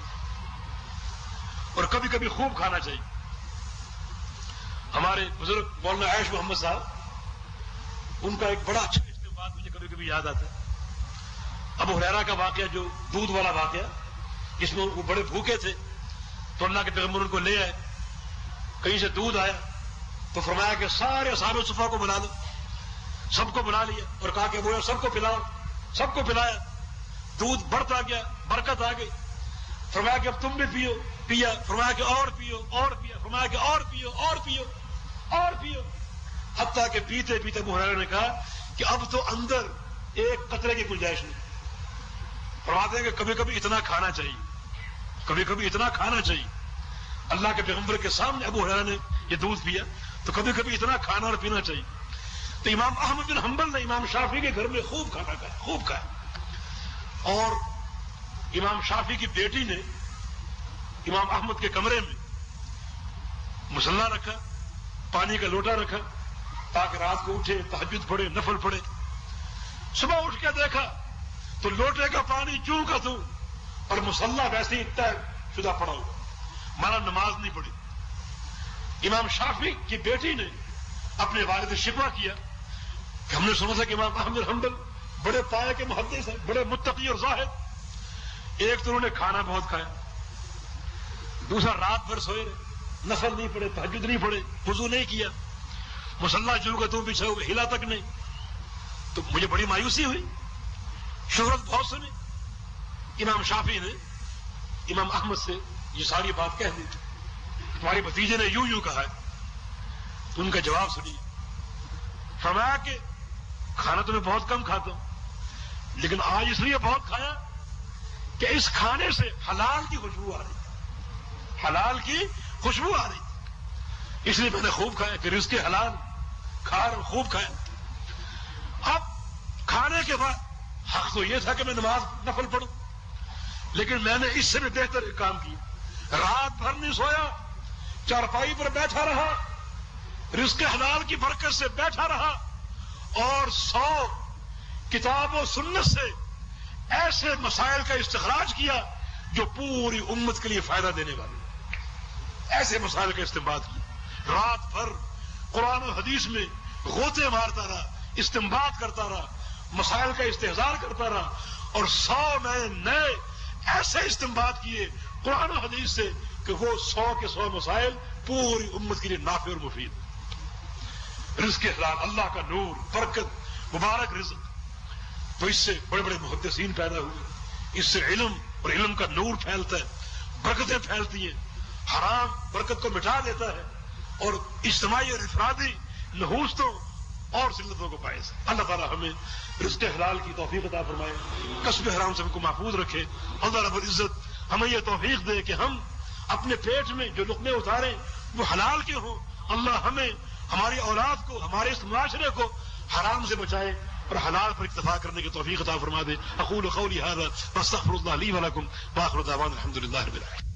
اور کبھی کبھی خوب کھانا چاہیے۔ ہمارے بزرگ مولانا عیش محمد صاحب، ان کا ایک بڑا اچھا استعمال مجھے کبھی کبھی یاد آتا ہے، ابو ہریرہ کا واقعہ، جو دودھ والا واقعہ، جس میں وہ بڑے بھوکے تھے تو اللہ کے پیغمبر ان کو لے آئے، کہیں سے دودھ آیا تو فرمایا کہ سارے اصحاب صفا کو بلا دو، سب کو بلا لیا اور کہا کہ وہ سب کو پلاؤ، سب کو پلایا، دودھ بڑھتا گیا، برکت آ گئی۔ فرمایا کہ اب تم بھی پیو، پیا، فرمایا کہ اور پیو، اور پیا، فرمایا کہ اور پیو، اور پیو، اور پیو، حتیٰ کہ پیتے پیتے ابو ہریرہ نے کہا کہ اب تو اندر ایک قطرے کی گنجائش نہیں۔ فرماتے ہیں کہ کبھی کبھی اتنا کھانا چاہیے، کبھی کبھی اتنا کھانا چاہیے۔ اللہ کے پیغمبر کے سامنے ابو ہریرہ نے یہ دودھ پیا تو کبھی کبھی اتنا کھانا اور پینا چاہیے۔ تو امام احمد بن حنبل نے امام شافعی کے گھر میں خوب کھانا کھایا، خوب کھایا، اور امام شافعی کی بیٹی نے امام احمد کے کمرے میں مصلی رکھا، پانی کا لوٹا رکھا تاکہ رات کو اٹھے، تہجد پڑھے، نفل پڑھے۔ صبح اٹھ کے دیکھا تو لوٹے کا پانی چوں کا تو، اور مصلی ویسے ہی طے شدہ پڑا ہوا، مانا نماز نہیں پڑھی۔ امام شافعی کی بیٹی نے اپنے والد سے شکوہ کیا کہ ہم نے سنا تھا کہ امام احمد بن حنبل بڑے پائے کے محدث ہیں، بڑے متقی اور زاہد، ایک تو انہوں نے کھانا بہت کھایا، دوسرا رات بھر سوئے رہے، نفل نہیں پڑے، تہجد نہیں پڑے، وضو نہیں کیا، مصلی جو کا تو پیچھے ہو گئے، ہلا تک نہیں۔ تو مجھے بڑی مایوسی ہوئی، شہرت بہت سنی۔ امام شافعی نے امام احمد سے یہ ساری بات کہہ دی، تمہارے بھتیجے نے یوں یوں کہا ہے، تو ان کا جواب سنیے۔ فرمایا کہ کھانا تو میں بہت کم کھاتا ہوں، لیکن آج اس لیے بہت کھایا کہ اس کھانے سے حلال کی خوشبو آ رہی، حلال کی خوشبو آ رہی، اس لیے میں نے خوب کھایا کہ رزق حلال کھا رہا ہوں، خوب کھایا۔ اب کھانے کے بعد حق تو یہ تھا کہ میں نماز نفل پڑھوں، لیکن میں نے اس سے بھی بہتر ایک کام کیا، رات بھر نہیں سویا، چارپائی پر بیٹھا رہا، رزق حلال کی برکت سے بیٹھا رہا، اور سو کتاب و سنت سے ایسے مسائل کا استخراج کیا جو پوری امت کے لیے فائدہ دینے والے، ایسے مسائل کا استنباط کیا۔ رات بھر قرآن و حدیث میں غوطے مارتا رہا، استنباط کرتا رہا، مسائل کا استحضار کرتا رہا، اور سو نئے نئے ایسے استنباط کیے قرآن و حدیث سے کہ وہ سو کے سو مسائل پوری امت کے لیے نافع اور مفید۔ رزق حلال، اللہ کا نور، برکت، مبارک رزق، تو اس سے بڑے بڑے محدثین پیدا ہوئے، اس سے علم اور علم کا نور پھیلتا ہے، برکتیں پھیلتی ہیں، حرام برکت کو مٹا دیتا ہے، اور اجتماعی اور افرادی نحوستوں اور ذلتوں کو باعث۔ اللہ تعالیٰ ہمیں رزق حلال کی توفیق عطا فرمائے، کسب حرام سے ہم کو محفوظ رکھے۔ اللہ رب العزت ہمیں یہ توفیق دے کہ ہم اپنے پیٹ میں جو لقمے اتاریں وہ حلال کے ہوں. اللہ ہمیں، ہماری اولاد کو، ہمارے اس معاشرے کو حرام سے بچائے اور حلال پر اکتفا کرنے کی توفیق عطا فرما دے. اقول قولی ھذا واستغفر اللہ لی ولکم واخر دعوانا الحمد للہ رب العالمین.